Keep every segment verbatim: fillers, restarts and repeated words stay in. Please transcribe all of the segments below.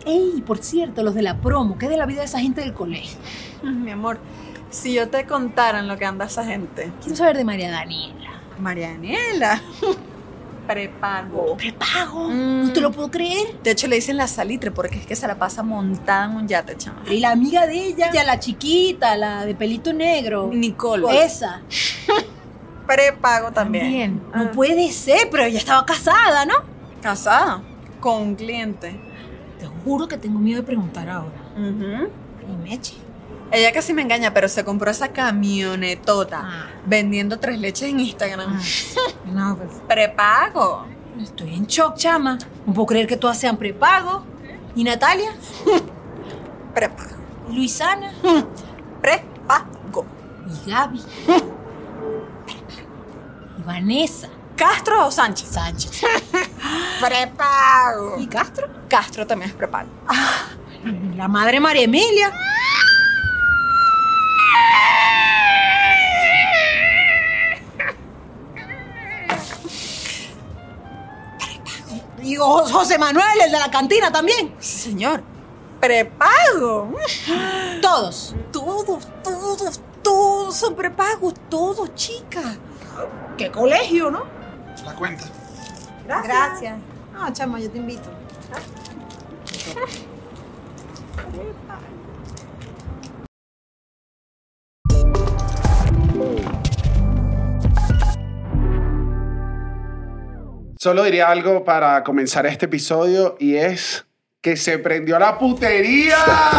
Ey, por cierto, los de la promo, ¿qué es de la vida de esa gente del colegio? Ay, mi amor, si yo te contara en lo que anda esa gente. Quiero saber de María Daniela. María Daniela. Prepago. ¿Prepago? Mm. No te lo puedo creer. De hecho, le dicen la salitre porque es que se la pasa montada en un yate, chama. Y la amiga de ella, ya la chiquita, la de pelito negro. Nicole. Esa. Prepago también. También. No Ah. puede ser, pero ella estaba casada, ¿no? Casada con un cliente. Te juro que tengo miedo de preguntar ahora. Uh-huh. Y Meche. Ella casi me engaña, pero se compró esa camionetota Ah. vendiendo tres leches en Instagram. Ah. No, pues. Prepago. Estoy en shock, chama. No puedo creer que todas sean prepago. ¿Y Natalia? Prepago. ¿Y Luisana? Prepago. ¿Y Gaby? ¿Y Vanessa? ¿Castro o Sánchez? Sánchez. Prepago. ¿Y Castro? Castro también es prepago. Ah, la madre María Emilia. Y José Manuel, el de la cantina también. Sí, señor. Prepago. Todos. Todos, todos, todos son prepagos. Todos, chicas. ¿Qué colegio, no? La cuenta. Gracias. Gracias. No, chama, yo te invito. Solo diría algo para comenzar este episodio y es que se prendió la putería.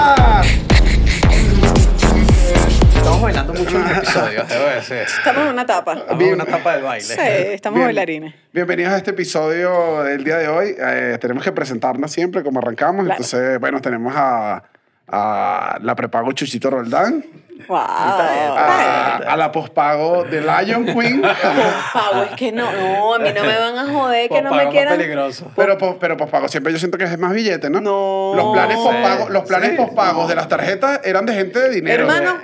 Estamos bailando mucho en el episodio, debo decir. Estamos en una etapa. Estamos en una etapa del baile. Sí, estamos Bien. bailarines. Bienvenidos a este episodio del día de hoy. Eh, tenemos que presentarnos siempre como arrancamos. Claro. Entonces, bueno, tenemos a, a la prepago Chuchito Roldán, Wow. a, a la pospago de Lion Queen. Pago, es que no, no, a mí no me van a joder, que no me Pospago quieran. peligroso. Pero, pos- pero pospago siempre yo siento que es más billete, ¿no? No. Los planes Sí, pospago, los planes sí. pospagos de las tarjetas eran de gente de dinero. Hermano,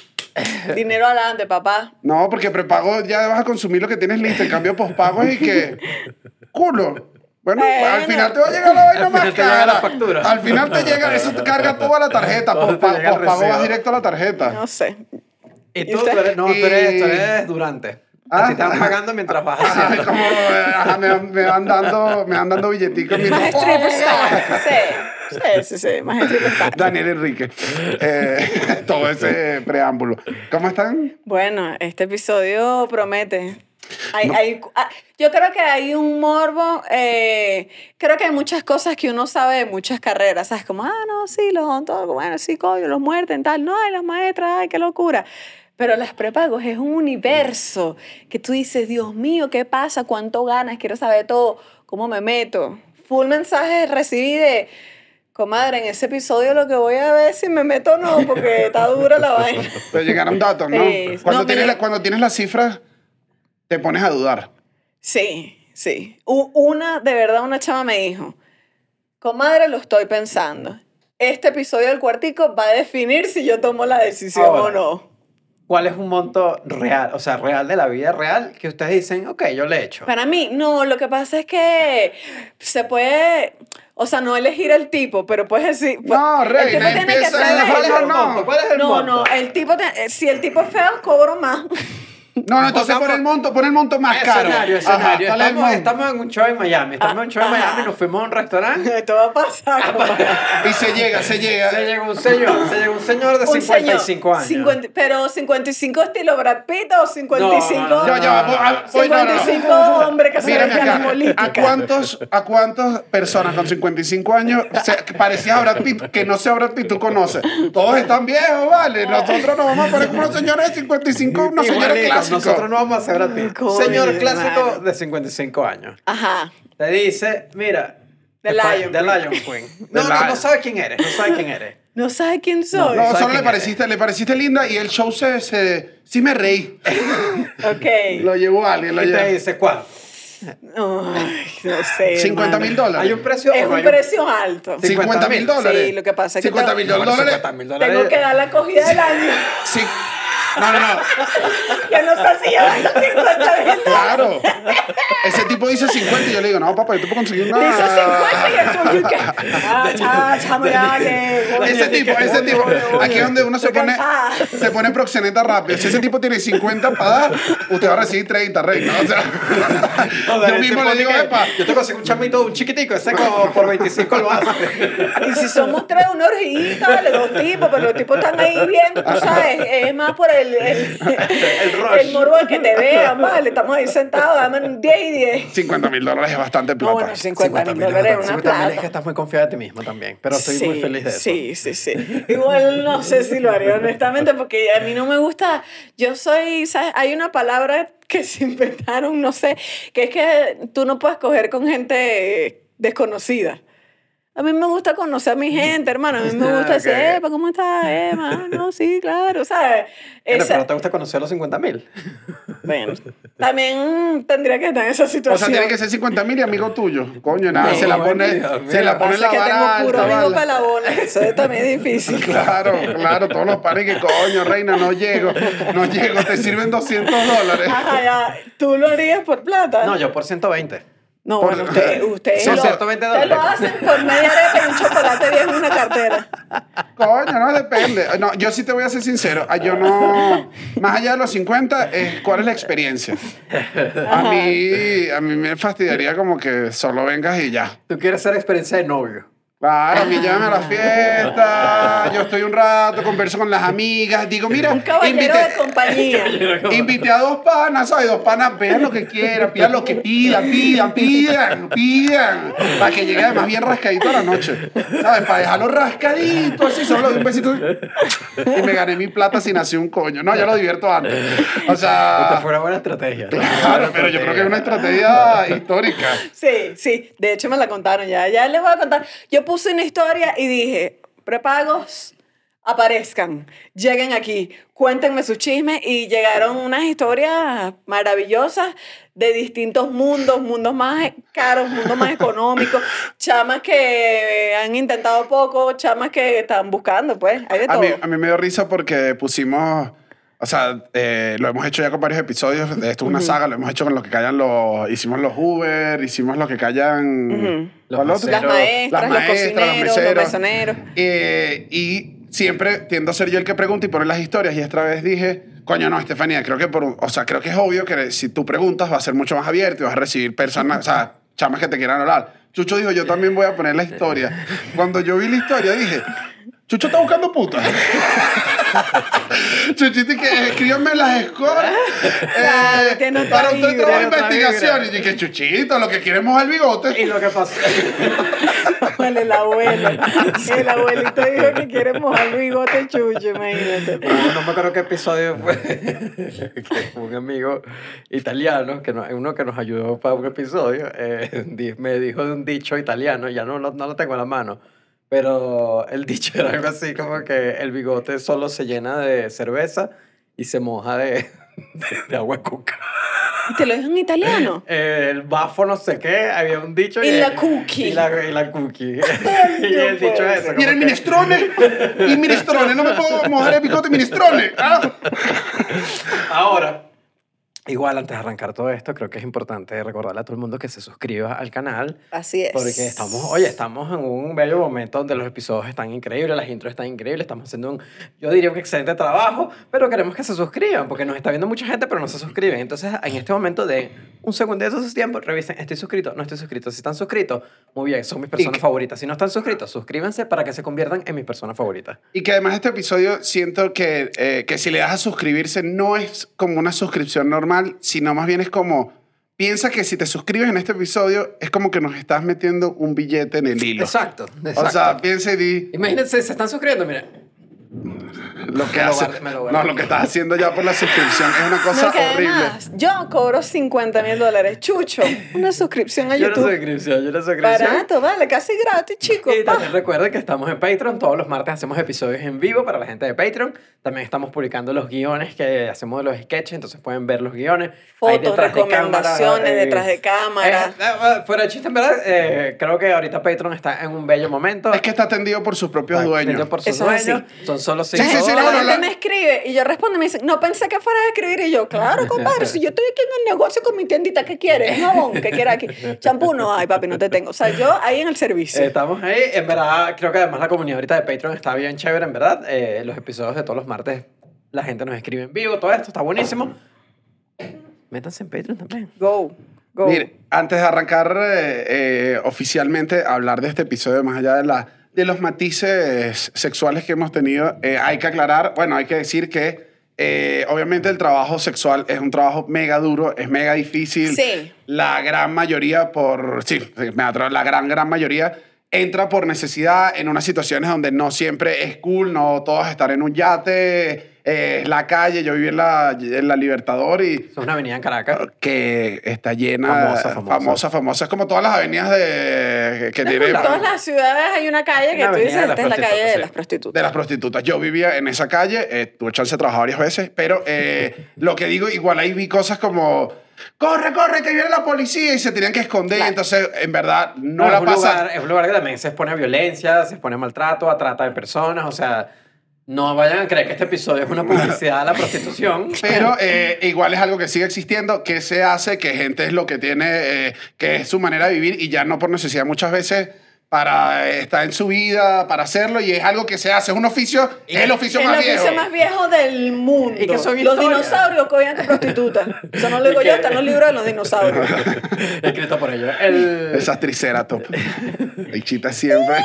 dinero adelante, papá. No, porque prepago ya vas a consumir lo que tienes listo. En cambio, pospago es y que... ¡Culo! Bueno, Bueno. al final te va a llegar la vaina Al más final te llega cara. la factura. Al final te llega... Eso te carga toda la tarjeta. Todo te Pospa- llega el Pospago recibo. vas directo a la tarjeta. No sé. Y ¿Y tú, usted? tú eres, no, tú eres, tú eres durante. Ah. A ti te van pagando mientras vas Ay, haciendo. como, eh, ajá, me, van- me van dando, me van dando billeticos. Más mientras- stripper star. Sí, sí, sí, sí, más stripper star. Daniel Enrique. Eh, todo ese preámbulo. ¿Cómo están? Bueno, este episodio promete. Hay, No. hay, ah, yo creo que hay un morbo, eh, creo que hay muchas cosas que uno sabe de muchas carreras, ¿sabes? Como, ah, no, sí, los odontólogos, bueno, sí, coño, los muerden, tal, no, ay, las maestras, ay, qué locura. Pero las prepagos es un universo que tú dices, Dios mío, ¿qué pasa? ¿Cuánto ganas? Quiero saber todo, ¿cómo me meto? Full mensajes recibí de... Comadre, en ese episodio lo que voy a ver si me meto o no, porque está dura la vaina. Te llegaron datos, ¿no? Eh, cuando, no, tienes me- la- cuando tienes las cifras, te pones a dudar. Sí, sí. U- Una, de verdad, una chama me dijo, comadre, lo estoy pensando. Este episodio del Cuartico va a definir si yo tomo la decisión Ahora. o no. ¿Cuál es un monto real, o sea, real de la vida real que ustedes dicen, ok, yo le echo? Para mí, no, lo que pasa es que se puede, o sea, no elegir el tipo, pero puedes decir... No, el reina, tipo tiene que empieza ser a bello. ¿Cuál es el no, no. monto? ¿Cuál es el No, monto? no, el tipo, te- si el tipo es feo, cobro más. No, no, entonces Pongamos- pon el monto, pon el monto más caro. Escenario, Ajá, escenario. ¿cuál es el Estamos, monto? estamos en un show en Miami. Estamos en un show en Miami, nos fuimos a un restaurante. Esto va a pasar, comadre. Y se llega, se llega. Se llegó un señor, se llegó un señor de Un cincuenta y señor, cinco años. cincuenta pero cincuenta y cinco estilo Brad Pitt o cincuenta y cinco... No, no, no, Ya, ya, va, a- voy, no, no, no. cincuenta y cinco hombres que se Mírame dedican a acá. ¿A política. cuántos, ¿A cuántas personas con cincuenta y cinco años se, que parecía a Brad Pitt, que no sea Brad Pitt, tú conoces? Todos están viejos, ¿vale? Nosotros nos vamos a poner como unos señores de cincuenta y cinco, unos señores Igualito, clásicos. nosotros no vamos a hacer a ti. Coño, Señor clásico hermano. de cincuenta y cinco años. Ajá. Te dice, mira. The te fa- Lion The Queen. Lion Queen. No, The no, no Lion. sabe quién eres, no sabe quién eres. ¿No sabes quién soy? No, ¿Sabes solo quién le pareciste, le pareciste linda y el show se, se sí me reí. Ok. Lo llevó alguien, lo Y te llevó. dice, ¿cuál? Ay, no sé. cincuenta mil dólares. ¿Hay un precio Es o no un hay un- precio alto. Sí. cincuenta mil dólares. Sí, lo que pasa es que cincuenta tengo- mil Bueno, dólares. cincuenta mil dólares. Tengo que dar la acogida del año. Sí. No, no, no. Que no sé si llevan los cincuenta mil. Claro. Ese tipo dice cincuenta y yo le digo, no, papá, yo te puedo conseguir una... Dice cincuenta y el tuyo que... Ah, cha, chamo, ya, que... Ese tipo, ese tipo. Aquí es donde uno se Estoy pone, cansada. se pone proxeneta rápido. Si ese tipo tiene cincuenta para dar, usted va a recibir treinta, reina. O sea, No, yo mismo le digo, que epa. yo te consigo un chamito, un chiquitico, ese como por veinticinco lo hace. Y si somos tres, una orgillita, vale, dos tipos, pero los tipos están ahí viendo, tú sabes, es más por el, el, El rush. el morbo de que te vean, vale, estamos ahí sentados, dame un diez y diez. cincuenta mil dólares es bastante plata. No, bueno, cincuenta mil dólares es una cincuenta mil es que plata. estás muy confiada de ti mismo también, pero estoy muy Sí, feliz de eso. Sí, sí, sí. Igual no sé si lo haría honestamente porque a mí no me gusta, yo soy, ¿sabes? Hay una palabra que se inventaron, no sé, que es que tú no puedes coger con gente desconocida. A mí me gusta conocer a mi gente, hermano. A mí me gusta Ah, decir, ok. Epa, ¿cómo estás, Emma? No, sí, claro, ¿sabes? Pero, Esa- pero te gusta conocer los cincuenta mil. Bueno, también tendría que estar en esa O situación. sea, tiene que ser cincuenta mil y amigo tuyo. Coño, nada, No, se la bueno, pone, Dios se mío. la pone Pasa la que vara tengo puro alta, amigo vale. pelabones, eso también es difícil. Claro, claro, todos los pares que coño, reina, no llego, no llego, te sirven doscientos dólares. Ajá, ya. ¿Tú lo harías por plata? No, yo por ciento veinte. No, Por- bueno, usted, usted Son lo, ciento veinte usted lo dólares. hacen por media arepa y un chocolate viejo en una cartera. Coño, no depende. No, yo sí te voy a ser sincero. Ah, Yo no. Más allá de los cincuenta, es, ¿cuál es la experiencia? A mí, a mí me fastidiaría como que solo vengas y ya. Tú quieres hacer experiencia de novio. Claro, a mí llámame a la fiesta. Yo estoy un rato, converso con las amigas. Digo, mira, Un caballero invité, de compañía. invité a dos panas, ¿sabes? Dos panas, vean lo que quieran, pidan lo que pidan, pidan, pidan, pidan. Para que llegue además bien rascadito a la noche. ¿Sabes? Para dejarlo rascadito, así, solo de un besito. Y me gané mi plata sin hacer un coño. No, yo lo divierto antes. O Esta sea. fue una buena estrategia. ¿no? Claro, pero yo creo que es una estrategia histórica. Sí, sí. De hecho, me la contaron ya. Ya les voy a contar. Yo puse una historia y dije, prepagos, aparezcan, lleguen aquí, cuéntenme su chisme. Y llegaron unas historias maravillosas de distintos mundos, mundos más caros, mundos más económicos, chamas que han intentado poco, chamas que están buscando, pues, hay de A todo. mí, a mí me dio risa porque pusimos, o sea, eh, lo hemos hecho ya con varios episodios, esto es una saga, lo hemos hecho con lo que callan los, hicimos los Uber, hicimos lo que callan... Ujú. ¿cuál Los otro? Las Pero- maestras, las los maestras, cocineros, los los meseros. mesoneros. Eh, y siempre tiendo a ser yo el que pregunta y pone las historias. Y esta vez dije, coño, no, Estefanía, creo que por un- o sea, creo que es obvio que si tú preguntas va a ser mucho más abierto y vas a recibir personas, o sea, chamas que te quieran hablar. Chucho dijo, yo también voy a poner la historia. Cuando yo vi la historia dije, Chucho está buscando putas. Chuchito, que escríbanme las escoras. Claro, eh, tiene otra para usted vibra, trabajo de otra investigación. vibra. Y dije, Chuchito, lo que queremos es el bigote. Y lo que pasó. Bueno, el abuelo. El abuelito dijo que quiere mojar el bigote chucho, imagínate. Hubo- no me acuerdo qué episodio fue, que un amigo italiano, que no- uno que nos ayudó para un episodio, eh, di- me dijo de un dicho italiano, ya no, lo- no lo tengo en la mano, pero el dicho era algo así como que el bigote solo se llena de cerveza y se moja de, de, de agua de coca. ¿Y te lo dijo en italiano? Eh, el bafo no sé qué, había un dicho... Y que- la cookie. Y la, y la cookie. y no el dicho puede es eso. ser. Y era el como que- minestrone. Y minestrone. No me puedo mojar el bigote minestrone. ¿Ah? Ahora, igual antes de arrancar todo esto, creo que es importante recordarle a todo el mundo que se suscriba al canal. Así es. Porque estamos, oye, estamos en un bello momento donde los episodios están increíbles, las intros están increíbles, estamos haciendo un, yo diría un excelente trabajo, pero queremos que se suscriban, porque nos está viendo mucha gente, pero no se suscriben. Entonces, en este momento de un segundito de su tiempo, revisen, estoy suscrito, no estoy suscrito. Si están suscritos, muy bien, son mis personas Y- favoritas. Si no están suscritos, suscríbanse para que se conviertan en mis personas favoritas. Y que además este episodio siento que, eh, que si le das a suscribirse no es como una suscripción normal, sino más bien es como, piensa que si te suscribes en este episodio es como que nos estás metiendo un billete en el hilo. Exacto, exacto. O sea, piensa y di Imagínense, se están suscribiendo, mira. lo que Me lo hace. guardé, me lo guardé. No, lo que estás haciendo ya por la suscripción es una cosa No, que horrible. además, yo cobro cincuenta mil dólares. Chucho, una suscripción a Yo no YouTube. suscripción, yo no suscripción. Barato, vale, casi gratis, chicos. Y también recuerden que estamos en Patreon. Todos los martes hacemos episodios en vivo para la gente de Patreon. También estamos publicando los guiones que hacemos de los sketches, entonces pueden ver los guiones. Hay Fotos, detrás de cámara, recomendaciones eh, detrás de cámara. eh, eh, fuera de chiste, en verdad, eh, creo que ahorita Patreon está en un bello momento. Es que está atendido por sus propios Está dueños. atendido por sus Eso es dueños. así. Son solo Sí, cinco sí, sí, La no, la no, gente la- me escribe y yo respondo y me dicen, no pensé que fueras a escribir. Y yo, claro, compadre, si yo estoy aquí en el negocio con mi tiendita, ¿qué quieres? ¿Un jabón? ¿Qué quieres aquí? Champú, no, ay, papi, no te tengo. O sea, yo ahí en el servicio. Estamos ahí. En verdad, creo que además la comunidad ahorita de Patreon está bien chévere, en verdad. Eh, los episodios de todos los martes, la gente nos escribe en vivo, todo esto está buenísimo. Métanse en Patreon también. Go, go. Mire, antes de arrancar eh, eh, oficialmente a hablar de este episodio, más allá de, la, de los matices sexuales que hemos tenido, eh, hay que aclarar, bueno, hay que decir que eh, obviamente el trabajo sexual es un trabajo mega duro, es mega difícil. Sí. La gran mayoría por, sí, me atrevo, la gran, gran mayoría entra por necesidad en unas situaciones donde no siempre es cool, no todos estar en un yate, eh, es la calle. Yo viví en la, en la Libertador y Es una avenida en Caracas. que está llena, Famosa, famosa. famosa, famosa. Es como todas las avenidas de, que tiene, En todas las ciudades hay una calle que Una tú dices, avenida de esta las es la calle de prostitutas, las sí. prostitutas. de las prostitutas. Yo vivía en esa calle, eh, tuve chance de trabajar varias veces, pero eh, lo que digo, igual ahí vi cosas como, corre, corre, que viene la policía, y se tenían que esconder. Claro. Entonces, en verdad, no, No, la es, un pasa. lugar, es un lugar que también se expone a violencia, se expone a maltrato, a trata de personas. O sea, no vayan a creer que este episodio es una publicidad de la prostitución. Pero eh, igual es algo que sigue existiendo, que se hace, que gente es lo que tiene, eh, que es su manera de vivir y ya no por necesidad muchas veces para eh, estar en su vida, para hacerlo, y es algo que se hace, es un oficio, es el oficio Es más el viejo. oficio más viejo del mundo. ¿Y qué son los historias? dinosaurios cogían a prostitutas. Eso no lo digo ¿Y yo, qué? está en los libros de los dinosaurios. Escrito por ellos. El... Esas triceratops. Bichita siempre.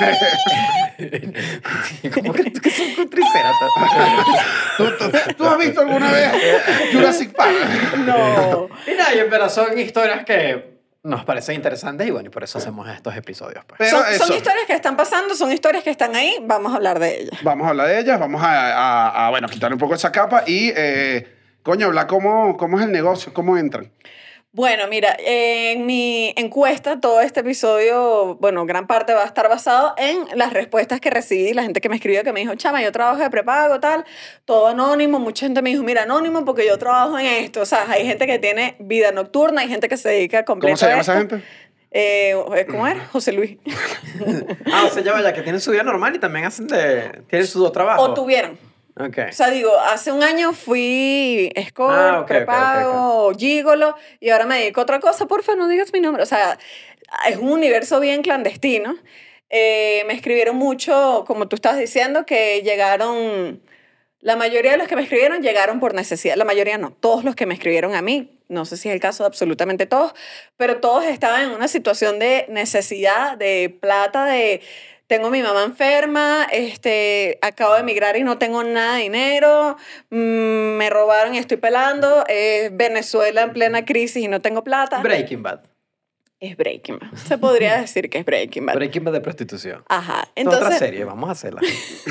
¿Cómo que tú que son con triceratops? ¿Tú, tú, tú has visto alguna vez Jurassic Park? No. Y nada, y en verdad son historias que nos parecen interesantes y bueno, y por eso hacemos estos episodios. Pues. Pero Son, son eso. historias que están pasando, son historias que están ahí, vamos a hablar de ellas. Vamos a hablar de ellas, vamos a, a- a, bueno, quitar un poco esa capa y, eh, coño, hablar cómo, cómo es el negocio, cómo entran. Bueno, mira, en mi encuesta, todo este episodio, bueno, gran parte va a estar basado en las respuestas que recibí, la gente que me escribió, que me dijo, chama, yo trabajo de prepago, tal, todo anónimo, mucha gente me dijo, mira, anónimo porque yo trabajo en esto, o sea, hay gente que tiene vida nocturna, hay gente que se dedica completo ¿Cómo se a llama esto. esa gente? Eh, ¿Cómo era? José Luis. Ah, o sea, ya vaya, que tienen su vida normal y también hacen de... Tienen su dos trabajos. O tuvieron. Ok. O sea, digo, hace un año fui escort, Ah, ok, ok, prepago, gigolo, y ahora me dedico a otra cosa. Porfa, no digas mi nombre. O sea, es un universo bien clandestino. Eh, me escribieron mucho, como tú estabas diciendo, que llegaron... La mayoría de los que me escribieron llegaron por necesidad. La mayoría no. Todos los que me escribieron a mí, no sé si es el caso de absolutamente todos, pero todos estaban en una situación de necesidad, de plata, de... Tengo a mi mamá enferma, este, acabo de emigrar y no tengo nada de dinero, mm, me robaron y estoy pelando, es Venezuela en plena crisis y no tengo plata. Breaking Bad. Es Breaking Bad. Se podría decir que es Breaking Bad. Breaking Bad de prostitución. Ajá. Esta es otra Entonces, serie, vamos a hacerla.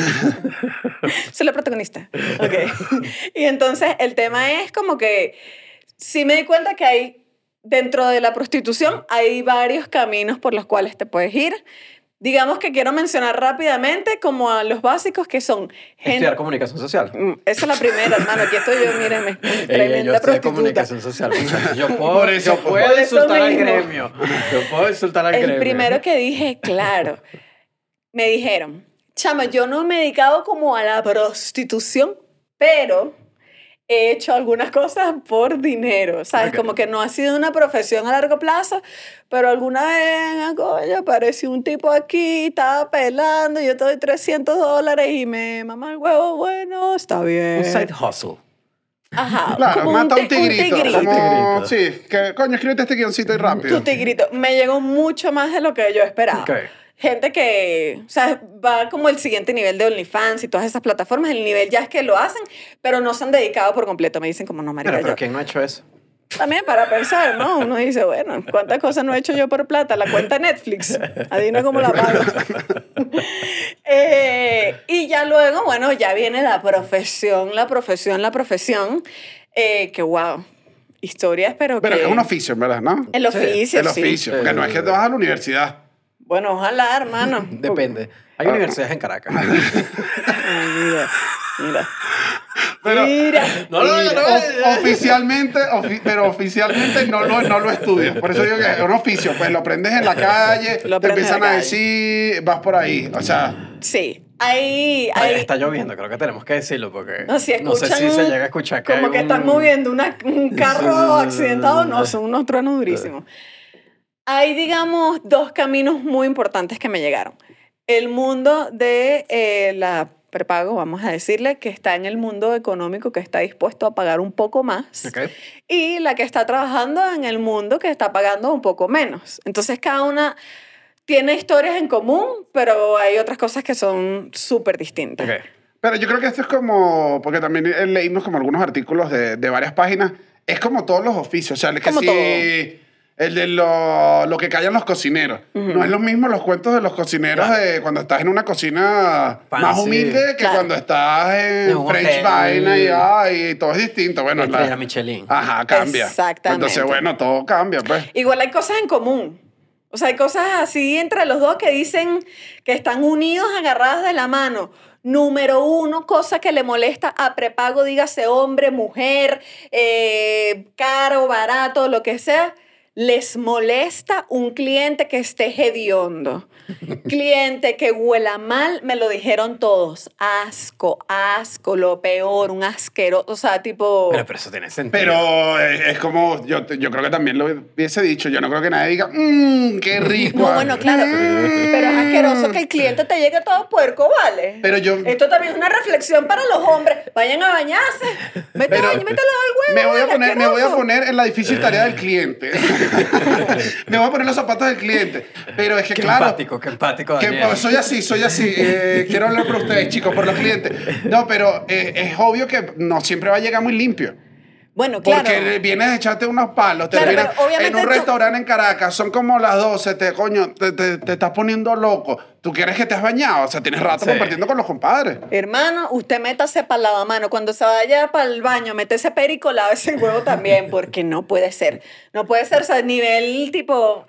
soy la protagonista. Ok. Y entonces el tema es como que sí me di cuenta que hay, dentro de la prostitución, hay varios caminos por los cuales te puedes ir. Digamos que quiero mencionar rápidamente como a los básicos que son... gen- Estudiar comunicación social. Mm, Esa es la primera, hermano. Aquí estoy yo, mírenme. Ey, Tremenda yo estoy de prostituta. comunicación social, muchachos. Yo puedo, Por eso, yo puedo por eso insultar al mismo. gremio. Yo puedo insultar al El gremio. primero que dije, claro, me dijeron, chama, yo no me he dedicado como a la prostitución, pero he hecho algunas cosas por dinero, ¿sabes? Ok. Como que no ha sido una profesión a largo plazo, pero alguna vez, coño, apareció un tipo aquí, estaba pelando, yo te doy trescientos dólares y me mama el huevo, bueno, está bien. Un side hustle. Ajá, Claro, como mata un ti- tigrito. tigrito. Como, tigrito. sí, que coño, escríbete este guioncito y rápido. Tu tigrito. Me llegó mucho más de lo que yo esperaba. Ok. Gente que, o sea, va como el siguiente nivel de OnlyFans y todas esas plataformas. El nivel ya es que lo hacen, pero no se han dedicado por completo. Me dicen como, no, marica, Pero, pero yo. ¿quién no ha hecho eso? También para pensar, ¿no? Uno dice, bueno, ¿cuántas cosas no he hecho yo por plata? La cuenta Netflix. Adivina cómo la pago. Eh, y ya luego, bueno, ya viene la profesión, la profesión, la profesión. Eh, que wow. Historias, pero, Pero que... que es un oficio, ¿verdad? ¿No? El oficio, El sí. oficio, porque Sí, no sí, es que sí. te vas a la universidad. Bueno, ojalá, hermano. Depende. Hay Ah. universidades en Caracas. Ay, mira, mira. Pero- mira. No, no, no, no. O- oficialmente, ofi- pero oficialmente no lo, no lo estudias. Por eso digo que es un oficio. Pues lo aprendes en la calle, Lo te aprendes en empiezan la a calle. decir, vas por ahí. O sea, Sí. Hay, Ay, hay, está lloviendo, creo que tenemos que decirlo porque No, si no sé si escuchan se llega a escuchar que como hay que un- están moviendo una- un carro accidentado, no, son unos truenos durísimos. Hay, digamos, dos caminos muy importantes que me llegaron. El mundo de eh, la prepago, vamos a decirle, que está en el mundo económico, que está dispuesto a pagar un poco más, Ok. y la que está trabajando en el mundo, que está pagando un poco menos. Entonces, cada una tiene historias en común, pero hay otras cosas que son súper distintas. Ok. Pero yo creo que esto es como, porque también eh, leímos como algunos artículos de, de varias páginas, es como todos los oficios, o sea, el que Como sí, todo. el de lo, lo que callan los cocineros. No es lo mismo los cuentos de los cocineros Claro. de cuando estás en una cocina Fancy. más humilde que Claro. cuando estás en En un French hotel. Vaina y, ay, todo es distinto. Bueno, Estrella la- Michelin. Ajá, cambia. Exactamente. Entonces, bueno, todo cambia, pues. Igual hay cosas en común. O sea, hay cosas así entre los dos que dicen que están unidos, agarradas de la mano. Número uno, cosa que le molesta a prepago, dígase hombre, mujer, eh, caro, barato, lo que sea. Les molesta un cliente que esté hediondo. Cliente que huela mal, me lo dijeron todos. Asco, asco, lo peor, un asqueroso. O sea, tipo... Pero, pero eso tiene sentido. Pero es, es como, yo, yo creo que también lo hubiese dicho, yo no creo que nadie diga, mmm, qué rico. No, bueno, claro. Pero es asqueroso que el cliente te llegue todo puerco, ¿vale? Pero yo- Esto también es una reflexión para los hombres. Vayan a bañarse. Mete, Pero- baño, mételo al huevo. Me voy, a vale, poner, me voy a asqueroso. poner en la difícil tarea del cliente. Me voy a poner los zapatos del cliente. Pero es que, Qué claro. empático, qué empático, que, Daniel. soy así, soy así. Eh, quiero hablar por ustedes, chicos, por los clientes. No, pero eh, es obvio que no siempre va a llegar muy limpio. Bueno, claro. Porque vienes a echarte unos palos, te Claro, vienes pero obviamente en un tú- restaurante en Caracas, son como las doce, te, coño, te, te, te estás poniendo loco. ¿Tú quieres que te has bañado? O sea, tienes rato Sí. compartiendo con los compadres. Hermano, usted métase para el lavamano. Cuando se vaya para el baño, métese perico, lávese el huevo también, porque no puede ser. No puede ser, o sea, nivel tipo...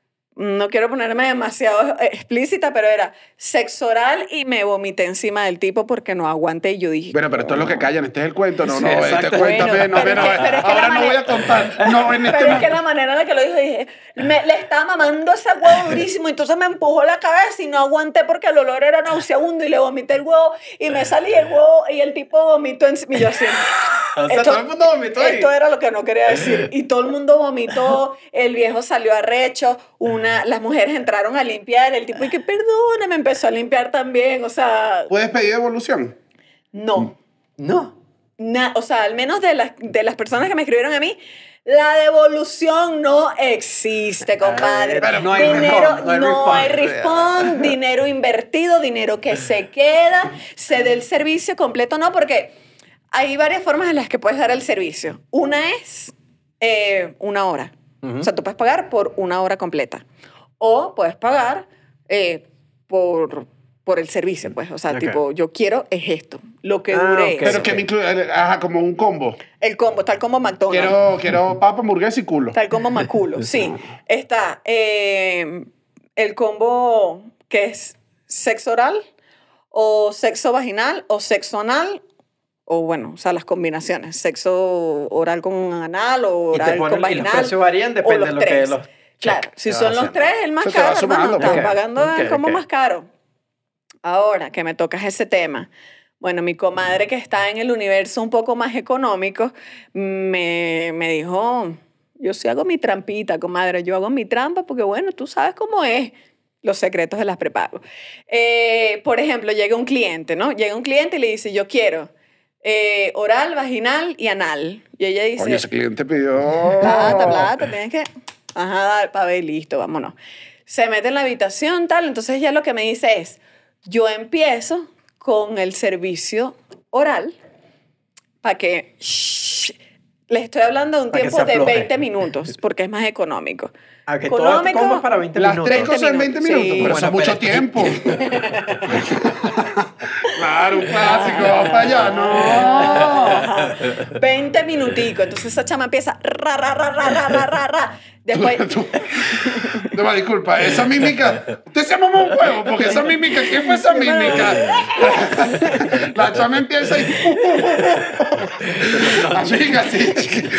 No quiero ponerme demasiado explícita, pero era sexo oral y me vomité encima del tipo porque no aguanté. Y yo dije... Bueno, pero esto es lo que callan, este es el cuento. No, Sí, no, este exacto. cuéntame, Bueno, no, pero no, es que- pero es que ahora la no manera- voy a contar. No, en este Pero es mo- que la manera en la que lo dijo, dije, me, le estaba mamando ese huevo durísimo, entonces me empujó la cabeza y no aguanté porque el olor era nauseabundo y le vomité el huevo y me salí el huevo y el tipo vomitó encima. Y yo así, O sea, esto- todo el mundo vomitó ahí. Esto era lo que no quería decir. Y todo el mundo vomitó, el viejo salió arrecho, una, las mujeres entraron a limpiar, el tipo, y que perdona, me empezó a limpiar también, o sea, ¿Puedes pedir devolución? no. No. Na- o sea, al menos de las, de las personas que me escribieron a mí, la devolución no existe, compadre. Pero no hay dinero, refund, no hay no hay refund. refund, dinero invertido, dinero que se queda, se dé el servicio completo, no, porque hay varias formas en las que puedes dar el servicio. Una es eh, una hora. Ujú. O sea, tú puedes pagar por una hora completa. O puedes pagar eh, por, por el servicio, pues. O sea, Ok. tipo, yo quiero es esto. Lo que Ah, dure ok. es. Pero que me incluye, ajá, como un combo. El combo, tal como McDonald's. Quiero, quiero papa, hamburguesa y culo. Tal como Maculo, sí. Está eh, el combo que es sexo oral, o sexo vaginal, o sexo anal, o bueno, o sea, las combinaciones. Sexo oral con anal, o Y te oral ponen- con y vaginal. los precios varían, o depende los de lo que tres. los Claro, check si que son vas los haciendo. tres, el más Se te va caro, hermano. sumando, Estás pues. pagando Ok, el combo ok. más caro. Ahora que me tocas ese tema, bueno, mi comadre que está en el universo un poco más económico me, me dijo, yo sí hago mi trampita, comadre, yo hago mi trampa porque, bueno, tú sabes cómo es los secretos de las prepago. Eh, por ejemplo, llega un cliente, ¿no? Llega un cliente y le dice, yo quiero eh, oral, vaginal y anal. Y ella dice... Oye, ese cliente pidió... Plata, plata, tienes que... Ajá, dar para ver, listo, vámonos. Se mete en la habitación, tal, entonces ya lo que me dice es, yo empiezo con el servicio oral para que... shh, les estoy hablando de un Pa' que tiempo se de afloje. veinte minutos, porque es más económico. Ah, que todo este combo es para veinte Las minutos. tres cosas en veinte minutos, minutos, sí. pero eso es Bueno, mucho pero- tiempo. Claro, un clásico, vamos para allá, no. Ajá. veinte minuticos. Entonces esa chama empieza ra, ra, ra, ra, ra, ra, ra, ra. Después... No me disculpa, esa mímica. Usted se mamó un huevo, porque esa mímica, ¿qué fue esa mímica? La chama empieza y. Amiga, sí.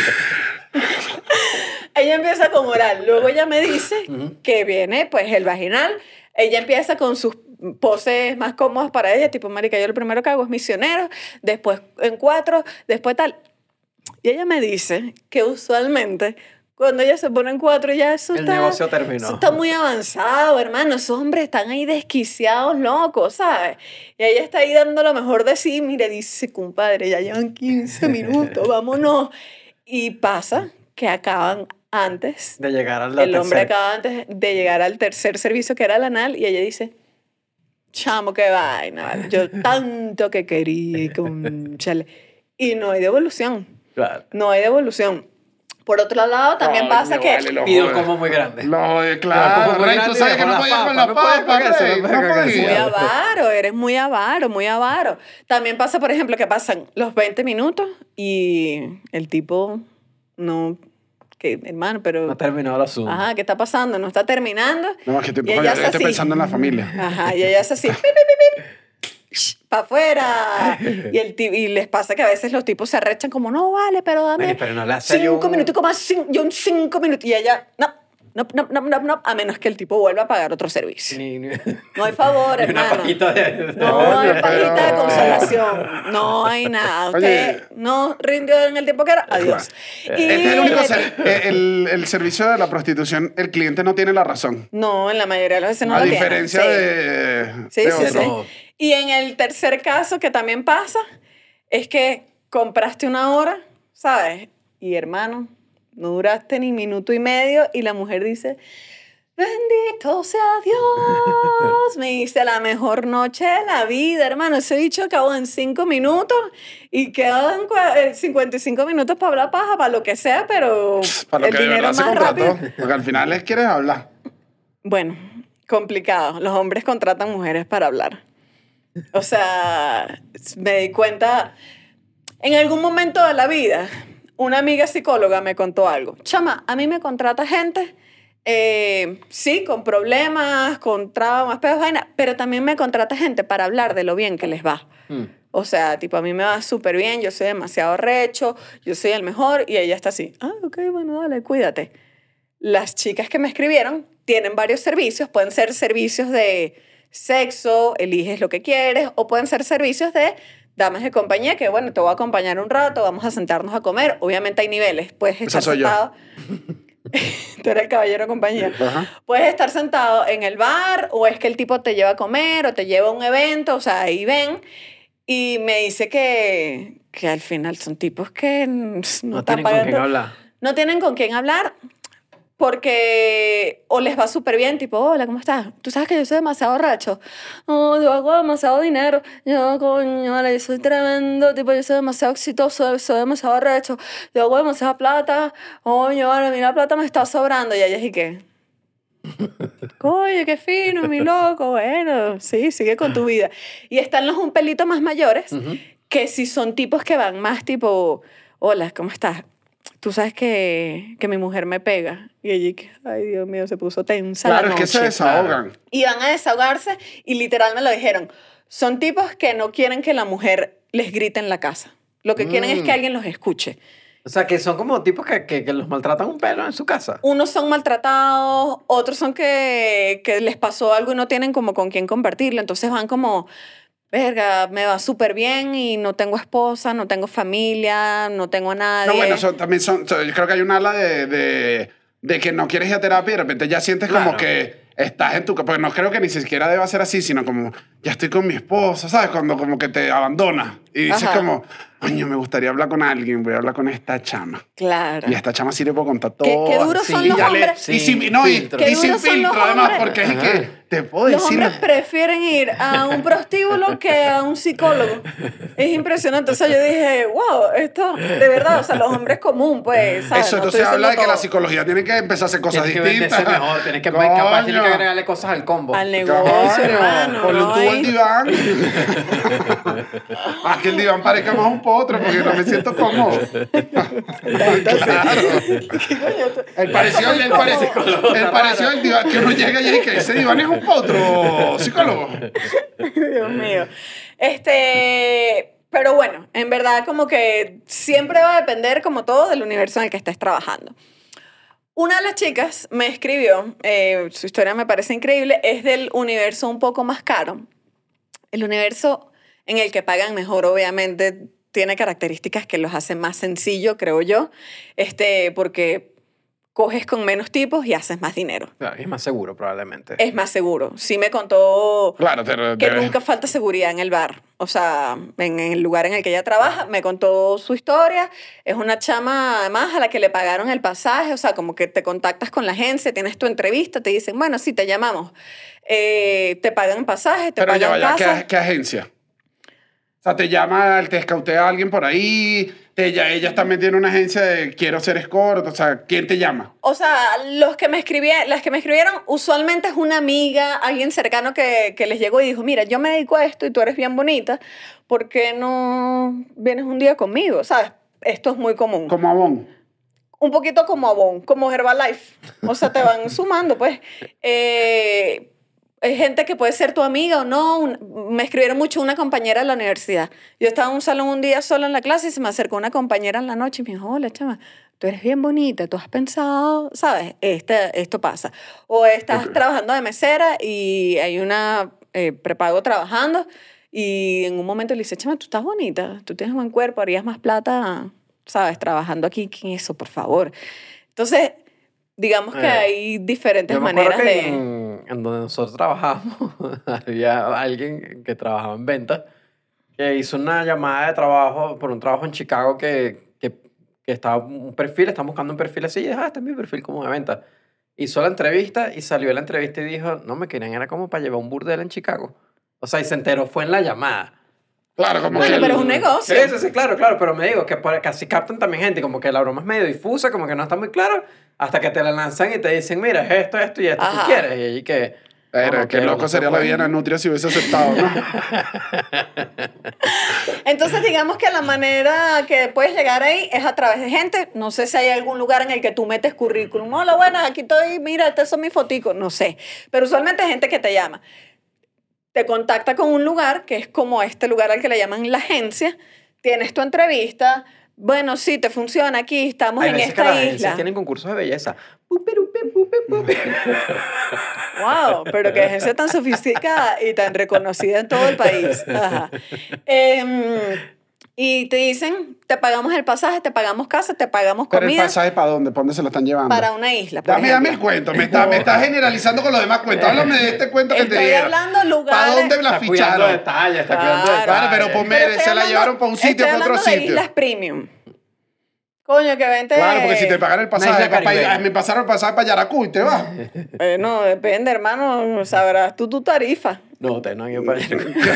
Ella empieza con oral, luego ella me dice que viene pues el vaginal, ella empieza con sus poses más cómodas para ella, tipo, marica, yo lo primero que hago es misionero, después en cuatro, después tal. Y ella me dice que usualmente cuando ella se pone en cuatro ya eso El está... negocio terminó. Eso está muy avanzado, hermano. Esos hombres están ahí desquiciados, locos, ¿sabes? Y ella está ahí dando lo mejor de sí. Mire, dice, compadre, ya llevan quince minutos, vámonos. Y pasa que acaban antes. De llegar al El hombre tercer- acaba antes de llegar al tercer servicio, que era el anal, y ella dice, chamo, qué vaina, vale. Yo tanto que quería, cónchale. Y no hay devolución. Claro. No hay devolución. Por otro lado, también Coño, pasa que... vale, lo Pido un jode. combo muy grande. Lo jode, Claro, claro. como muy Rey, tú grande sabes que con no las podías con papas, la no podías papa, con eso, Rey. no podías No con eso. Muy podías. avaro, eres muy avaro, muy avaro. También pasa, por ejemplo, que pasan los veinte minutos y el tipo no... Que, hermano, pero... No ha terminado el asunto. Ajá, ¿qué está pasando? No está terminando. No, es que te, Y coño, ella yo hace estoy así. pensando en la familia. Ajá, y ella hace así, pip, pip, pip, pip, para afuera. Y, el ti- y les pasa que a veces los tipos se arrechan como, no, vale, pero dame Mire, pero no le hace cinco yo- minutos, más cin- yo un cinco minutos. Y ella, no, no, no, no, no, no, a menos que el tipo vuelva a pagar otro servicio. Ni, ni- No hay favor, ni una hermano. pajita de... No Coño, hay pajita de pero- consolación. No hay nada. Usted Oye. no rindió en el tiempo que era. Adiós. Y Este es el único le- ser- eh, el, el servicio de la prostitución, el cliente no tiene la razón. No, en la mayoría de las veces no a lo tiene. diferencia Sí. de, Sí, de sí, otros. sí. No. Y en el tercer caso que también pasa, es que compraste una hora, ¿sabes? Y hermano, no duraste ni minuto y medio y la mujer dice, bendito sea Dios, me hice la mejor noche de la vida, hermano. Ese dicho acabó en cinco minutos y quedan cua- eh, cincuenta y cinco minutos para hablar paja, para lo que sea, pero Para lo el que de dinero verdad se más contrató. rápido. Porque al final les quieres hablar. Bueno, complicado. Los hombres contratan mujeres para hablar. O sea, me di cuenta, en algún momento de la vida, una amiga psicóloga me contó algo. Chama, a mí me contrata gente, eh, sí, con problemas, con traumas, pedos, vaina, pero también me contrata gente para hablar de lo bien que les va. Mm. O sea, tipo, a mí me va súper bien, yo soy demasiado recho, yo soy el mejor, y ella está así, ah, ok, bueno, dale, cuídate. Las chicas que me escribieron tienen varios servicios, pueden ser servicios de sexo, eliges lo que quieres, o pueden ser servicios de damas de compañía, que bueno, te voy a acompañar un rato, vamos a sentarnos a comer. Obviamente hay niveles, puedes estar soy yo. sentado. Tú eres el caballero de compañía. Ajá. Puedes estar sentado en el bar, o es que el tipo te lleva a comer, o te lleva a un evento, o sea, ahí ven. Y me dice que, que al final son tipos que no, No están tienen con quién pagando. hablar. No tienen con quién hablar porque o les va súper bien, tipo, hola, ¿cómo estás? Tú sabes que yo soy demasiado racho. No, yo hago demasiado dinero. Yo, coño, vale, yo soy tremendo, tipo, yo soy demasiado exitoso, soy demasiado racho. Yo hago demasiada plata. Coño, vale, a mí la plata me está sobrando. Y ella es, ¿y qué? Coño, qué fino, mi loco. Bueno, sí, sigue con tu vida. Y están los un pelito más mayores, Ujú. que si son tipos que van más tipo, hola, ¿cómo estás? Tú sabes que, que mi mujer me pega. Y ella, que, ay, Dios mío, se puso tensa Claro, la es que se noche. desahogan. Y van a desahogarse y literal me lo dijeron. Son tipos que no quieren que la mujer les grite en la casa. Lo que quieren es Mm. que alguien los escuche. O sea, que son como tipos que, que, que los maltratan un pelo en su casa. Unos son maltratados, otros son que, que les pasó algo y no tienen como con quién compartirlo. Entonces van como, verga, me va súper bien y no tengo esposa, no tengo familia, no tengo a nadie. No, bueno, son, también son, son- yo creo que hay un ala de, de, de que no quieres ir a terapia y de repente ya sientes como Claro. que estás en tu... Porque no creo que ni siquiera deba ser así, sino como, ya estoy con mi esposa, ¿sabes? Cuando como que te abandona y dices Ajá. como, coño, me gustaría hablar con alguien, voy a hablar con esta chama. Claro. Y a esta chama sí le puedo contar todo. Qué- qué duros son y los ya le- hombres. y, Sí, sin, no, y, filtro. y Qué sin duros son los filtro, además, hombres. porque es Ajá. que te puedo Los decir... hombres prefieren ir a un prostíbulo que a un psicólogo. Es impresionante. O sea, yo dije, wow, esto de verdad, o sea, los hombres común, pues, ¿sabes? Eso, No entonces estoy habla de diciendo que la todo. psicología tiene que empezar a hacer cosas Tienes que distintas. venderse mejor, tienes que, capaz tienes que Coño. agregarle cosas al combo. Al negocio, Coño, hermano. ponle un no tubo al hay- diván. Haz que el diván parezca más un potro porque no me siento cómodo. Claro. El parecido, el parecido, el parecido del diván, que uno llega y dice que ese diván es un potro, psicólogo. Dios mío. Este, pero bueno, en verdad como que siempre va a depender como todo del universo en el que estés trabajando. Una de las chicas me escribió, eh, su historia me parece increíble, es del universo un poco más caro. El universo en el que pagan mejor, obviamente, tiene características que los hacen más sencillo, creo yo, este, porque coges con menos tipos y haces más dinero. Claro, es más seguro probablemente. Es más seguro. Sí me contó Claro, te, que te- nunca falta seguridad en el bar. O sea, en el lugar en el que ella trabaja, me contó su historia. Es una chama, además, a la que le pagaron el pasaje. O sea, como que te contactas con la agencia, tienes tu entrevista, te dicen, bueno, sí, te llamamos. Eh, te pagan pasaje, te Pero ya pagan vaya, casa. ¿qué, qué agencia? O sea, te llama, te escautea a alguien por ahí, te, ya, ellas también tienen una agencia de quiero ser escort, o sea, ¿quién te llama? O sea, los que me escribieron, las que me escribieron, usualmente es una amiga, alguien cercano que, que les llegó y dijo, mira, yo me dedico a esto y tú eres bien bonita, ¿por qué no vienes un día conmigo? ¿Sabes? Esto es muy común. Como Avon. Un poquito como Avon, como Herbalife. O sea, te van sumando, pues. Eh, hay gente que puede ser tu amiga o no. Un- me escribieron mucho una compañera de la universidad. Yo estaba en un salón un día sola en la clase y se me acercó una compañera en la noche y me dijo, hola, chama, tú eres bien bonita, tú has pensado, ¿sabes? Este, esto pasa. O estás Ok. trabajando de mesera y hay una eh, prepago trabajando y en un momento le dice, chama, tú estás bonita, tú tienes buen cuerpo, harías más plata, ¿sabes? Trabajando aquí, ¿qué es eso, por favor? Entonces, digamos que Eh, hay diferentes Yo me acuerdo maneras que de... en, en donde nosotros trabajamos, había alguien que trabajaba en ventas que hizo una llamada de trabajo por un trabajo en Chicago que, que, que estaba un perfil, están buscando un perfil así, y dijo, ah, este es mi perfil como de venta. Hizo la entrevista y salió de la entrevista y dijo, no, me querían, era como para llevar un burdel en Chicago. O sea, y se enteró, fue en la llamada. Claro, como Bueno, que... pero es el- un negocio. Sí, sí, sí, claro, claro, pero me digo que por- casi captan también gente, como que la broma es medio difusa, como que no está muy claro, hasta que te la lanzan y te dicen, mira, es esto, esto y esto Ajá. que quieres. Y ahí que... Pero no, no qué quiero, loco no sería la puedo. vida de la nutria si hubiese aceptado, ¿no? Entonces, digamos que la manera que puedes llegar ahí es a través de gente. No sé si hay algún lugar en el que tú metes currículum. Hola, buenas, aquí estoy, mira, estas son mis foticos. No sé. Pero usualmente hay gente que te llama. Te contacta con un lugar, que es como este lugar al que le llaman la agencia. Tienes tu entrevista. Bueno, sí, te funciona aquí, estamos Hay en veces que las esta agencias isla. tienen concursos de belleza. Puperupe, pupe, pupe. Wow, pero que agencia tan sofisticada y tan reconocida en todo el país. Ajá. Em, y te dicen, te pagamos el pasaje, te pagamos casa, te pagamos Pero el comida pasaje, ¿para dónde? ¿Para dónde se lo están llevando? para una isla, por Dame, dame ejemplo. el cuento. Me está, me está generalizando con los demás cuentos. Háblame de este cuento que te Estoy dieron. hablando lugares... ¿Para dónde la Está cuidando ficharon? detalles, está cuidando detalles. Claro, pero ponme- Pero estoy se la hablando- llevaron para un sitio, estoy para otro hablando de sitio. islas premium. Coño, que vente... Claro, porque si te pagan el Una pasaje, isla pa- pa- caribeña. me pasaron el pasaje para Yaracuy, te vas. Eh, no, depende, hermano. Sabrás tú tu tarifa. No, ustedes no han ido para allá.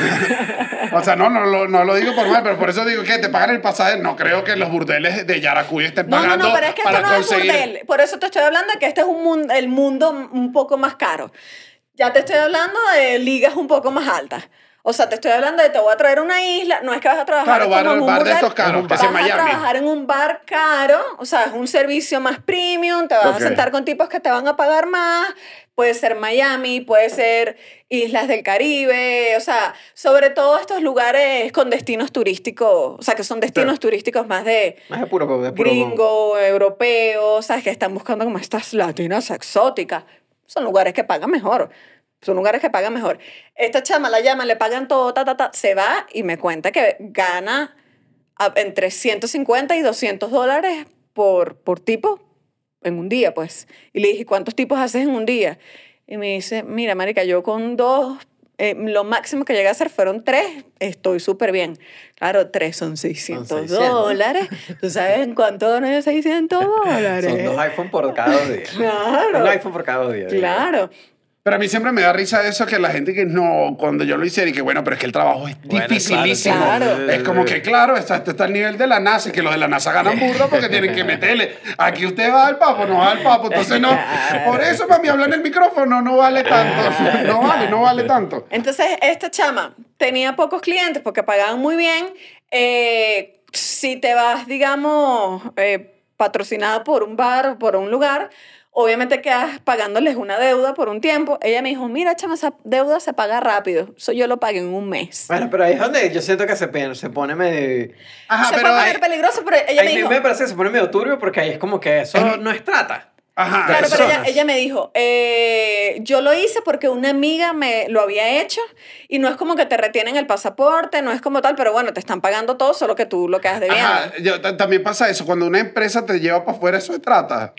O sea, no, no, lo- no lo digo por mal, pero por eso digo que te pagan el pasaje. No creo que los burdeles de Yaracuy estén No, no, pagando no, pero es que esto para no conseguir. es burdel. Por eso te estoy hablando de que este es un mundo, el mundo un poco más caro. Ya te estoy hablando de ligas un poco más altas. O sea, te estoy hablando de te voy a traer una isla. No es que vas a trabajar Claro, como bar, en un bar de burdel, estos caros, que vas es en a Miami. trabajar en un bar caro. O sea, es un servicio más premium. Te vas Ok. a sentar con tipos que te van a pagar más. Puede ser Miami, puede ser islas del Caribe. O sea, sobre todo estos lugares con destinos turísticos. O sea, que son destinos Sí. turísticos más de Más de puro, de puro gringo, europeo, ¿sabes? Que están buscando como estas latinas exóticas. Son lugares que pagan mejor. Son lugares que pagan mejor. Esta chama la llaman, le pagan todo, ta, ta, ta, se va y me cuenta que gana a- entre ciento cincuenta y doscientos dólares por, por tipo en un día, pues. Y le dije, ¿cuántos tipos haces en un día? Y me dice, mira, marica, yo con dos, eh, lo máximo que llegué a hacer fueron tres, estoy súper bien. Claro, tres son seiscientos seiscientos. dólares. ¿Tú sabes en cuánto gané seiscientos dólares? Son dos iPhone por cada dos días. Claro. Un iPhone por cada dos días. Claro. Pero a mí siempre me da risa eso que la gente que no, cuando yo lo hice, y que bueno, pero es que el trabajo es Bueno, dificilísimo. claro. Es como que, claro, está, este está el nivel de la NASA, y que los de la NASA ganan burro porque tienen que meterle. Aquí usted va al papo, no va al papo, entonces no. Por eso, mami, hablar en el micrófono no vale tanto. No vale, no vale tanto. Entonces, esta chama tenía pocos clientes porque pagaban muy bien. Eh, si te vas, digamos, eh, patrocinada por un bar o por un lugar, obviamente quedas pagándoles una deuda por un tiempo. Ella me dijo, mira, chama, esa deuda se paga rápido. Eso yo lo pagué en un mes. Bueno, pero ahí es donde yo siento que se, pe- se pone medio... Ajá, se pero puede hay- poner peligroso, pero ella Ahí me me- dijo... me parece que se pone medio turbio porque ahí es como que eso Es- no es trata. Ajá, Claro, pero ella, personas. ella me dijo, eh, yo lo hice porque una amiga me lo había hecho y no es como que te retienen el pasaporte, no es como tal, pero bueno, te están pagando todo, solo que tú lo quedas debiendo. Ajá, yo, t- también pasa eso. Cuando una empresa te lleva para afuera, eso es trata.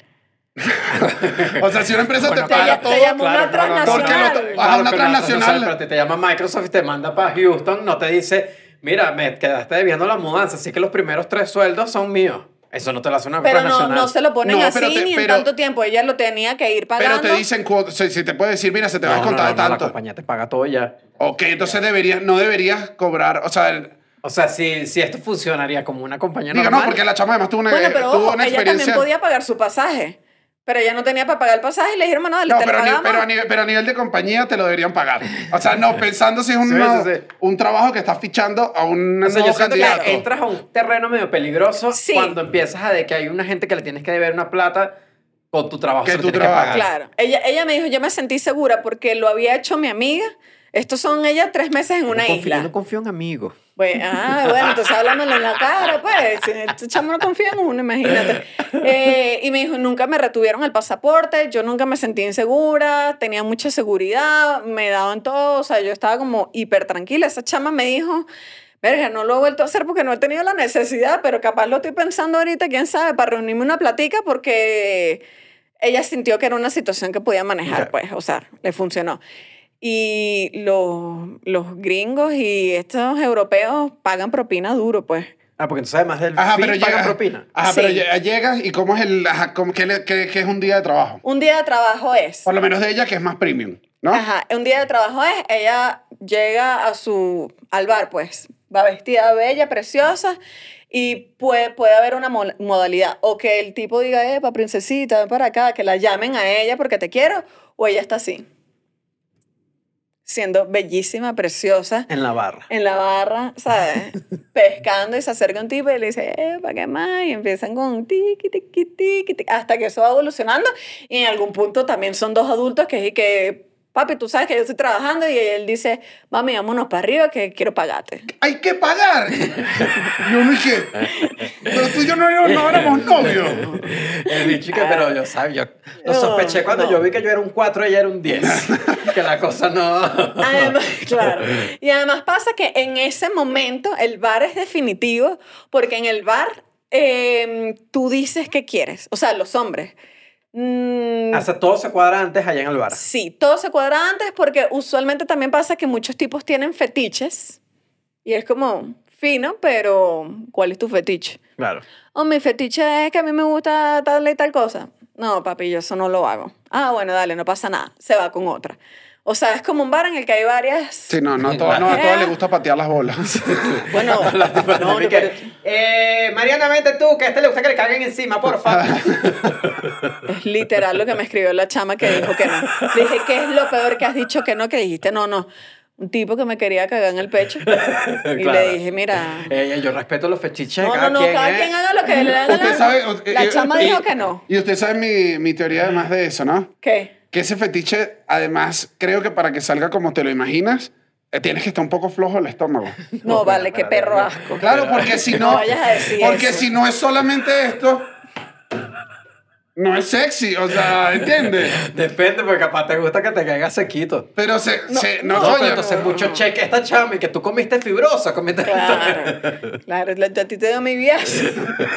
O sea, si una empresa Bueno, te paga te todo... llama una claro, no, no, ¿Por qué no transnacional. te- Ajá, una pero transnacional. no sabes, pero te, te llama Microsoft y te manda para Houston, no te dice, mira, me quedaste debiendo la mudanza, así que los primeros tres sueldos son míos. Eso no te lo hace una Pero no, transnacional. no se lo ponen No, así pero te- ni en pero- tanto tiempo. Ella lo tenía que ir pagando. Pero te dicen, cuotas, o sea, si te puede decir, mira, se te va a No, no, descontar no, de no, la tanto. compañía te paga todo ya. Ok, entonces deberías, no deberías cobrar, o sea, el- O sea, si, si esto funcionaría como una compañía diga, normal... no, porque la chama además tuvo una, Bueno, pero tuvo ojo, una ella experiencia... también podía pagar su pasaje. Pero ella no tenía para pagar el pasaje y le dijeron, bueno, dale, No, te pero, lo a nivel, pagamos. pero, a nivel, pero a nivel de compañía te lo deberían pagar. O sea, no, pensando si es un, Sí, no, sí, sí. un trabajo que estás fichando a un O sea, nuevo yo siento que candidato. entras a un terreno medio peligroso Sí. cuando empiezas a de que hay una gente que le tienes que deber una plata con tu trabajo. Que se lo tu tienes trabajo. que pagar. Claro. Ella, ella me dijo, yo me sentí segura porque lo había hecho mi amiga. Estos son ella tres meses en Yo una no confío, isla. yo no confío en amigos. Bueno, ah, bueno, entonces hablándole en la cara, pues. Este chamo no confía en uno, imagínate. Eh, y me dijo, nunca me retuvieron el pasaporte, yo nunca me sentí insegura, tenía mucha seguridad, me daban todo, o sea, yo estaba como hiper tranquila. Esa chama me dijo, verga, no lo he vuelto a hacer porque no he tenido la necesidad, pero capaz lo estoy pensando ahorita, quién sabe, para reunirme una platica porque ella sintió que era una situación que podía manejar, Ok. pues, o sea, le funcionó. Y los, los gringos y estos europeos pagan propina duro, pues. Ah, porque entonces además del Ajá, fee pero pagan llega, propina. Ajá, Sí. pero lle- llegas y cómo es el, ajá, cómo, qué, le- qué- qué es un día de trabajo. Un día de trabajo es. Por lo menos de ella, que es más premium, ¿no? Ajá, un día de trabajo es, ella llega a su, al bar, pues, va vestida bella, preciosa, y puede, puede haber una mo- modalidad, o que el tipo diga, epa, princesita, ven para acá, que la llamen a ella porque te quiero, o ella está así, siendo bellísima, preciosa, En la barra. en la barra, ¿sabes? Pescando y se acerca un tipo y le dice, eh, ¿para qué más? Y empiezan con tiqui, tiqui, tiqui, tiqui, hasta que eso va evolucionando. Y en algún punto también son dos adultos que, que papi, tú sabes que yo estoy trabajando y él dice, mami, vámonos para arriba que quiero pagarte. ¡Hay que pagar! Yo me dije, pero tú y yo no, no, no éramos novios. El bicho que, pero yo sabía, yo lo No, sospeché cuando no. yo vi que yo era un cuatro y ella era un diez. Que la cosa no... Además, claro. Y además pasa que en ese momento el bar es definitivo porque en el bar eh, tú dices qué quieres. O sea, los hombres. Mm, Hasta todo se cuadra antes allá en el bar. sí, todo se cuadra antes porque usualmente también pasa que muchos tipos tienen fetiches y es como fino, pero ¿cuál es tu fetiche? Claro. Oh, mi fetiche es que a mí me gusta tal y tal cosa. No, papi, yo eso no lo hago. Ah, bueno, dale, no pasa nada. Se va con otra. O sea, es como un bar en el que hay varias... Sí, no, no, a todas, no, a todas les gusta patear las bolas. Bueno, no, Y no, que, pero eh, Mariana, vente tú, que a este le gusta que le caguen encima, porfa. es literal lo que me escribió la chama que dijo que no. Le dije, ¿qué es lo peor que has dicho que no? Que dijiste, no, no. Un tipo que me quería cagar en el pecho. Y Claro. le dije, mira... Eh, yo respeto los fetiches de No, cada no, no, quien. cada ¿eh? quien haga lo que le dé la Usted gana. sabe... La eh, chama y- dijo que no. Y usted sabe mi, mi teoría además de eso, ¿no? ¿Qué? Que ese fetiche, además, creo que para que salga como te lo imaginas, eh, tienes que estar un poco flojo el estómago. No, No, vale, qué espérate, perro no. asco. Claro, porque si no... No vayas a decir porque eso. si no es solamente esto, no es sexy, o sea, ¿entiendes? Depende, porque capaz te gusta que te caiga sequito. Pero se... se no, No, coño, pero entonces mucho cheque esta chama y que tú comiste fibrosa, comiste... Claro, claro, la- a ti te doy mi viaje.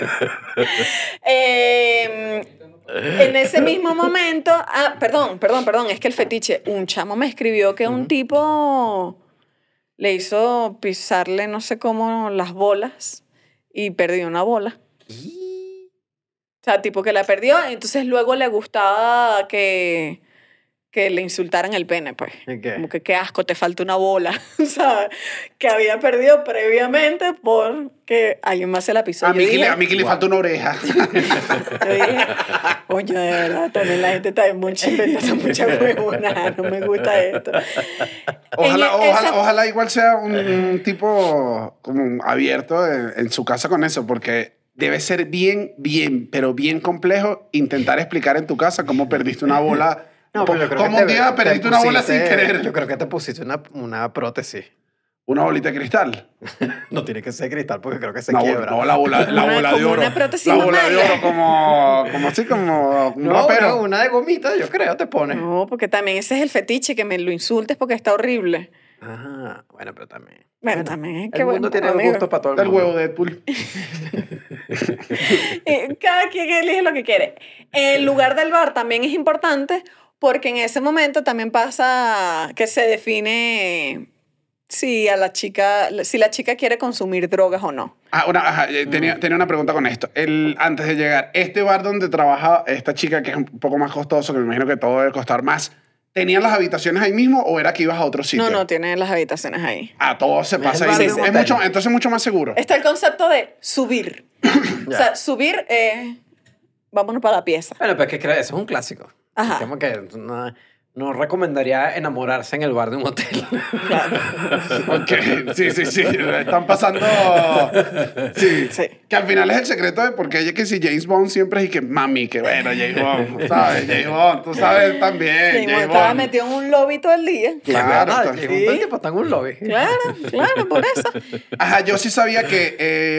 Eh, en ese mismo momento, ah, perdón, perdón, perdón, es que el fetiche, un chamo me escribió que un tipo le hizo pisarle no sé cómo las bolas y perdió una bola. O sea, tipo que la perdió, entonces luego le gustaba que, que le insultaran el pene, pues. Ok. Como que qué asco, te falta una bola, ¿sabes? Que había perdido previamente porque alguien más se la pisó. A Yo Miki, dije- le, a Miki le falta una oreja. yo dije, coño, de verdad, también la gente está mucha, inventando mucha huevona, no me gusta esto. Ojalá, En e- ojalá, esa- ojalá igual sea un, un tipo como abierto en, en su casa con eso, porque debe ser bien, bien, pero bien complejo intentar explicar en tu casa cómo perdiste una bola. No, pero yo creo como que un te- día te perdiste una bola sin pusiste- querer. Yo creo que te pusiste una, una prótesis. una bolita de cristal. No tiene que ser cristal porque creo que se No, quiebra. no, la bola, la Una- bola de como oro. una prótesis La bola de mamaria. oro como, como así, como un No, rapero. no, una de gomita, yo creo, te pone. No, porque también ese es el fetiche, que me lo insultes porque está horrible. Ajá, bueno, pero también. Bueno, también es que El mundo bueno, tiene amigo. gusto para todo el El mundo. huevo Deadpool. Eh, Cada quien elige lo que quiere. El lugar del bar también es importante porque en ese momento también pasa que se define si a la chica, si la chica quiere consumir drogas o no. Ah, una, ajá, eh, tenía, tenía una pregunta con esto. El, antes de llegar, este bar donde trabaja esta chica, que es un poco más costoso, que me imagino que todo debe costar más, ¿tenían las habitaciones ahí mismo o era que ibas a otro sitio? No, no, tiene las habitaciones ahí. A todo se Es pasa el ahí. bar de mismo. un Es hotel. mucho, entonces mucho más seguro. Está el concepto de subir. O Ya. sea, subir es... Vámonos para la pieza. Bueno, pues que crees, eso es un clásico. Ajá. Como que no, no recomendaría enamorarse en el bar de un hotel. Ok, sí, sí, sí. Están pasando. Sí. Sí. Que al final es el secreto de por qué ella que si James Bond siempre es y que mami, que bueno, James Bond, ¿sabes? James Bond, tú sabes también. James Bond James estaba Bond. metido en un lobby todo el día. Claro, ¿Verdad? está- Que un buen tipo está en un lobby. Claro, claro, por eso. Ajá, yo sí sabía que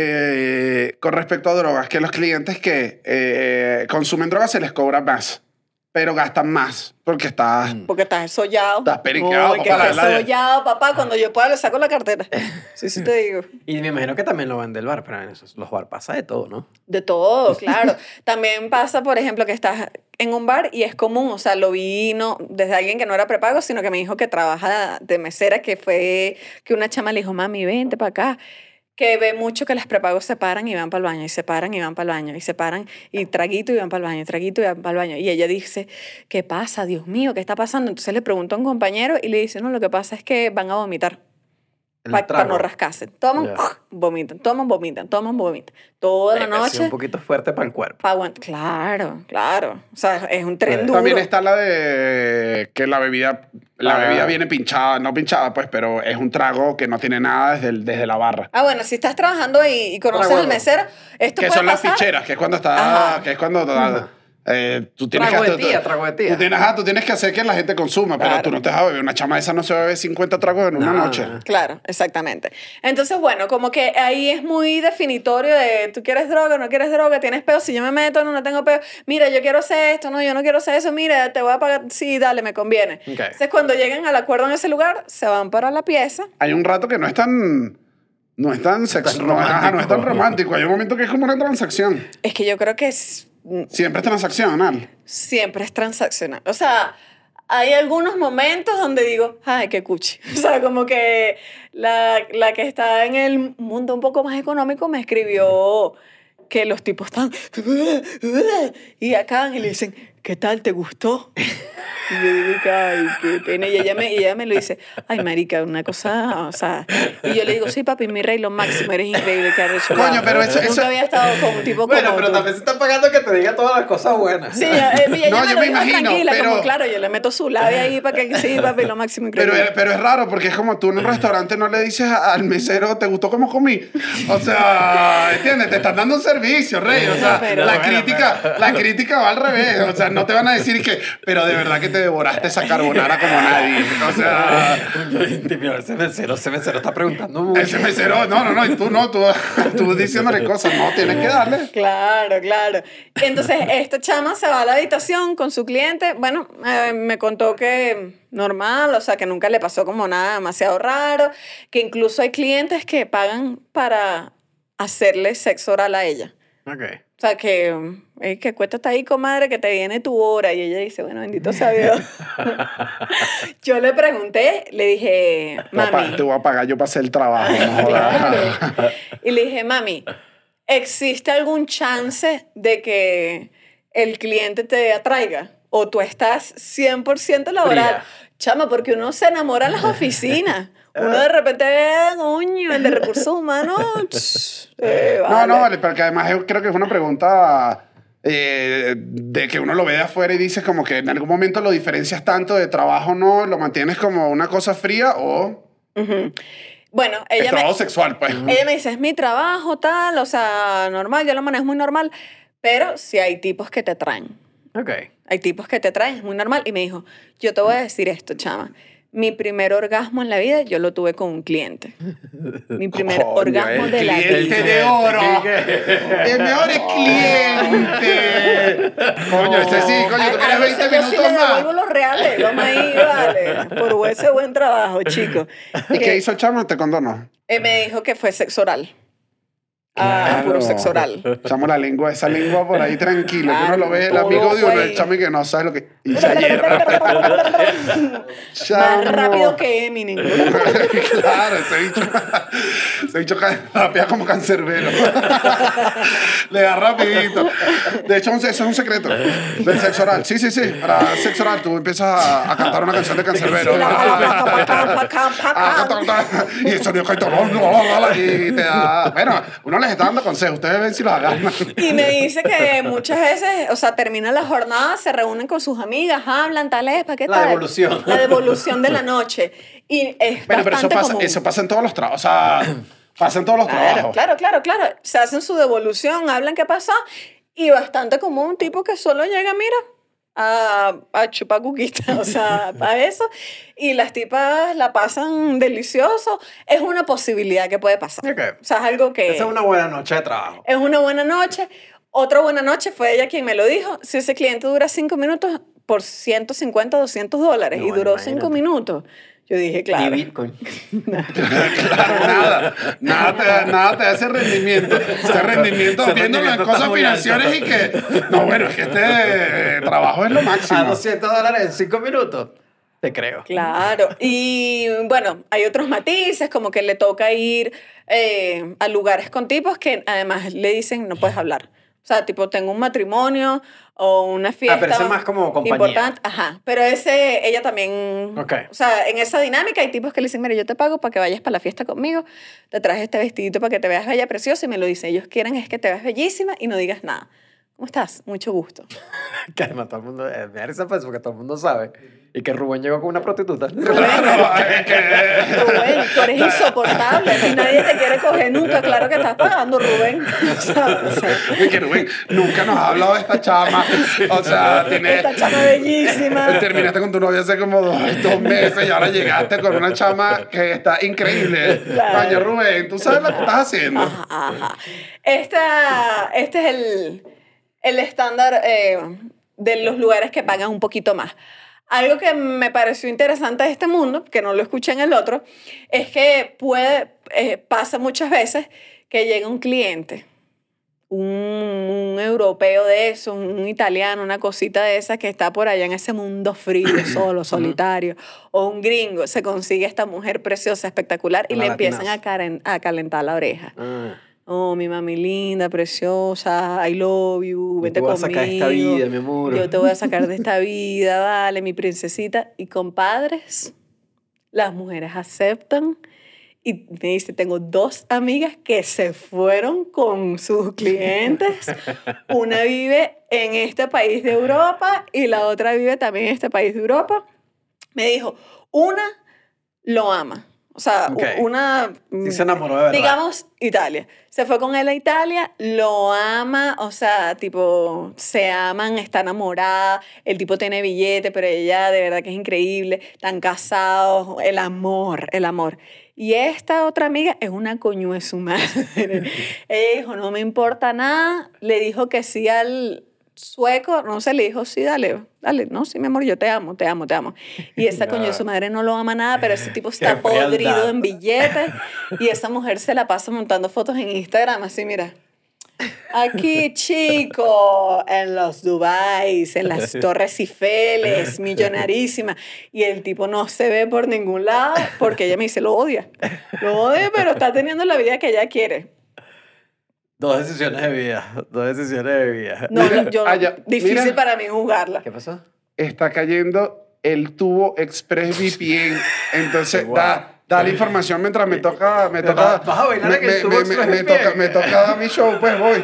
eh, con respecto a drogas, que los clientes que eh, consumen drogas se les cobra más, pero gastan más porque está... Porque estás sollado. Estás periqueado, No, que papá, estás la- la- sollado, papá. Cuando yo pueda le saco la cartera. Sí, sí te digo. Y me imagino que también lo van del bar, pero en esos, los bar pasa de todo, ¿no? De todo, claro. También pasa, por ejemplo, que estás en un bar y es común, o sea, lo vi no desde alguien que no era prepago, sino que me dijo que trabaja de mesera, que fue que una chama le dijo, mami, vente para acá. Que ve mucho que las prepagos se paran y van para el baño, y se paran y van para el baño, y se paran y traguito y van para el baño, traguito y van para el baño. Y ella dice, ¿qué pasa? Dios mío, ¿qué está pasando? Entonces le pregunta a un compañero y le dice, no, lo que pasa es que van a vomitar. El Para trago. no rascarse. Toman, Ya. vomitan, toman, vomitan, toman, vomitan. Toda la Eh, sí, noche. un poquito fuerte para el cuerpo. Pa' aguant- Claro, claro. O sea, es un tren Sí. duro. También está la de que la bebida, la Ah. bebida viene pinchada, no pinchada, pues, pero es un trago que no tiene nada desde, el- desde la barra. Ah, bueno, si estás trabajando ahí y conoces Trago. al mesero, esto Que puede son las pasar. ficheras, que es cuando está, Ajá. que es cuando eh, tú tienes Trago que de tú- tía, trago de tía. Tú tienes, ajá, tú tienes que hacer que la gente consuma, pero Claro. tú no te vas a beber. Una chama de esa no se bebe cincuenta tragos en una No. noche. Claro, exactamente. Entonces, bueno, como que ahí es muy definitorio de tú quieres droga, no quieres droga, tienes peo, si yo me meto, no, no tengo peo. Mira, yo quiero hacer esto, no, yo no quiero hacer eso, mira, te voy a pagar, sí, dale, me conviene. Ok. Entonces, cuando llegan al acuerdo en ese lugar, se van para la pieza. Hay un rato que no es tan... No es tan sexo, tan no, ajá, no es tan romántico. romántico. Hay un momento que es como una transacción. Es que yo creo que es, Siempre es transaccional. siempre es transaccional. O sea, hay algunos momentos donde digo, ay, qué cuchi. O sea, como que la, la que está en el mundo un poco más económico me escribió que los tipos están y acaban y le dicen, ¿qué tal? ¿Te gustó? Y yo digo que, ay, qué pena. Y ella me, y ella me lo dice, ay, marica, una cosa, o sea... Y yo le digo, sí, papi, mi rey, lo máximo, eres increíble, que arrecho. Coño, pero eso- Nunca eso- había estado con un tipo Bueno, como pero tú. también se está pagando que te diga todas las cosas buenas. Sí, eh, y ella No, me yo lo me dijo imagino, tranquila, pero- como claro, yo le meto su labia ahí para que sí, papi, lo máximo Pero, increíble. pero es raro porque es como tú en un restaurante no le dices a- al mesero, ¿te gustó cómo comí? O sea, ¿entiendes? Te están dando un servicio, rey. O sea, Pero- la, bueno, crítica, la crítica va al revés. O sea, no te van a decir que, pero de verdad que te devoraste esa carbonara como nadie. O sea, Ese mesero, ese mesero está preguntando mucho. ese mesero, no, no, no, y tú no, tú, tú diciéndole cosas, no, tienes que darle. Claro, claro. Entonces, esta chama se va a la habitación con su cliente. Bueno, eh, me contó que normal, o sea, que nunca le pasó como nada demasiado raro, que incluso hay clientes que pagan para hacerle sexo oral a ella. Ok. O sea, que, eh, que cuéntate ahí, comadre, que te viene tu hora. Y ella dice, bueno, bendito sea Dios. Yo le pregunté, le dije, Te voy a pa- mami. te voy a pagar yo para hacer el trabajo. No jodas. Claro. Y le dije, mami, ¿existe algún chance de que el cliente te atraiga? ¿O tú estás cien por ciento laboral? Fría. Chama, porque uno se enamora en las oficinas. Uno de repente ve, coño, el de recursos humanos. ch, eh, No, no, vale. vale, porque además yo creo que es una pregunta eh, de que uno lo ve de afuera y dices como que en algún momento lo diferencias tanto de trabajo, no, lo mantienes como una cosa fría o Ujú. Bueno, el ella me, trabajo sexual, pues. ella me dice, es mi trabajo, tal, o sea, normal, yo lo manejo muy normal, pero si hay tipos que te traen. Ok. Hay tipos que te traen, es muy normal. Y me dijo, yo te voy a decir esto, chama. Mi primer orgasmo en la vida yo lo tuve con un cliente. Mi primer Coño, orgasmo el de la cliente vida. de oro. El mejor cliente. Coño, ese sí, coño, tú A- quieres a veinte veces yo sí minutos le devuelvo más. los reales. Vamos ahí, vale. Por ese buen trabajo, chicos. ¿Y qué hizo el chamo? ¿Te condonó? Él me dijo que fue sexo oral. Ah, puro sexo oral. Chamo la lengua, esa lengua por ahí tranquilo. Que uno lo ve, el Todo, amigo de uno, güey. el chamo y que no sabe lo que... Y se hierra. Más Chamo. rápido que Eminem. Claro, ese bicho, ese bicho cae rápido como cancerbero. Le da rapidito. De hecho, eso es un secreto del sexo oral. Sí, sí, sí. Para sexo oral tú empiezas a, a cantar una canción de cancerbero. Sí, la bala, pa, pa, pa, pa, pa, pa. Y el sonido cae todo. Y te da... Bueno, uno les está dando consejos. Ustedes ven si los agarran. Y me dice que muchas veces, o sea, termina la jornada, se reúnen con sus amigas, hablan, tal es, ¿para qué La tal? devolución. La devolución de la noche. Y es Bueno, pero eso bastante pasa, común. eso pasa en todos los trabajos. O sea, pasa en todos los Claro, trabajos. claro, claro, claro. Se hacen su devolución, hablan qué pasó. Y bastante común, un tipo que solo llega, mira, a, a chupar cuquita, o sea, para eso. Y las tipas la pasan delicioso. Es una posibilidad que puede pasar. Ok. O sea, es algo que... Esa es una buena noche de trabajo. Es una buena noche. Otra buena noche fue ella quien me lo dijo. Si ese cliente dura cinco minutos por ciento cincuenta, doscientos dólares No, y bueno, duró imagínate. cinco minutos, yo dije, claro. Ni Bitcoin. Claro, nada. Nada te, da- nada te da ese rendimiento. Ese rendimiento Ese viendo las rendimiento cosas está muy financieras alto. y que... No, bueno, es que este eh, trabajo es lo A máximo. doscientos dólares en cinco minutos. Te creo. Claro, y bueno, hay otros matices, como que le toca ir eh, a lugares con tipos que además le dicen no puedes hablar. O sea, tipo, tengo un matrimonio o una fiesta. pero ese es más como compañía. Importante, ajá. Pero ese, ella también. Ok. O sea, en esa dinámica hay tipos que le dicen, mira, yo te pago para que vayas para la fiesta conmigo, te traje este vestidito para que te veas bella, preciosa, y me lo dice. Ellos quieren es que te veas bellísima y no digas nada. ¿Cómo estás? Mucho gusto. Que además todo el mundo... eh, me da risa pues, porque todo el mundo sabe. Y que Rubén llegó con una prostituta. Claro, es que... Rubén, tú eres insoportable. Y nadie te quiere coger nunca. Claro que estás pagando, Rubén. O sea, o sea, Es que Rubén nunca nos ha hablado de esta chama. O sea, tiene... esta chama bellísima. Terminaste con tu novia hace como dos, dos meses y ahora llegaste con una chama que está increíble. Claro. Coño, Rubén, tú sabes lo que estás haciendo. Ajá, ajá. Esta, este es el, el estándar eh, de los lugares que pagan un poquito más. Algo que me pareció interesante de este mundo, que no lo escuché en el otro, es que puede, eh, pasa muchas veces que llega un cliente, un, un europeo de eso, un italiano, una cosita de esa que está por allá en ese mundo frío, solo, solitario, o un gringo, se consigue esta mujer preciosa, espectacular, y Una le empiezan a, latinaza. caren- a calentar la oreja. Ah, Oh, mi mami linda, preciosa, I love you, yo vente te voy a conmigo. sacar de esta vida, mi amor. Yo te voy a sacar de esta vida, vale, mi princesita. Y compadres, las mujeres aceptan. Y me dice, tengo dos amigas que se fueron con sus clientes. Una vive en este país de Europa y la otra vive también en este país de Europa. Me dijo, una lo ama. O sea, Ok. una... Sí se enamoró de verdad. Digamos, Italia. Se fue con él a Italia, lo ama, o sea, tipo, se aman, está enamorada, el tipo tiene billete, pero ella de verdad que es increíble, están casados, el amor, el amor. Y esta otra amiga es una coño de su madre. Ella dijo, no me importa nada, le dijo que sí al sueco, no sé, le dijo, sí, dale, dale, no, sí, mi amor, yo te amo, te amo, te amo. Y esa coño de su madre no lo ama nada, pero ese tipo está Qué frialdad. podrido en billetes y esa mujer se la pasa montando fotos en Instagram, así, mira. Aquí, chico, en los Dubáis, en las Torres Eiffel, millonarísima. Y el tipo no se ve por ningún lado porque ella me dice, lo odia. Lo odia, pero está teniendo la vida que ella quiere. Dos decisiones de vida. Dos decisiones de vida. No, Mira, yo, ah, ya, difícil mira. para mí juzgarla. ¿Qué pasó? Está cayendo el tubo Express V P N. Entonces, Wow. da, da la información mientras me toca. Me Pero toca vas- vas a bailar me, en el me- tubo me- Express me- me V P N. toca, me toca mi show, pues voy.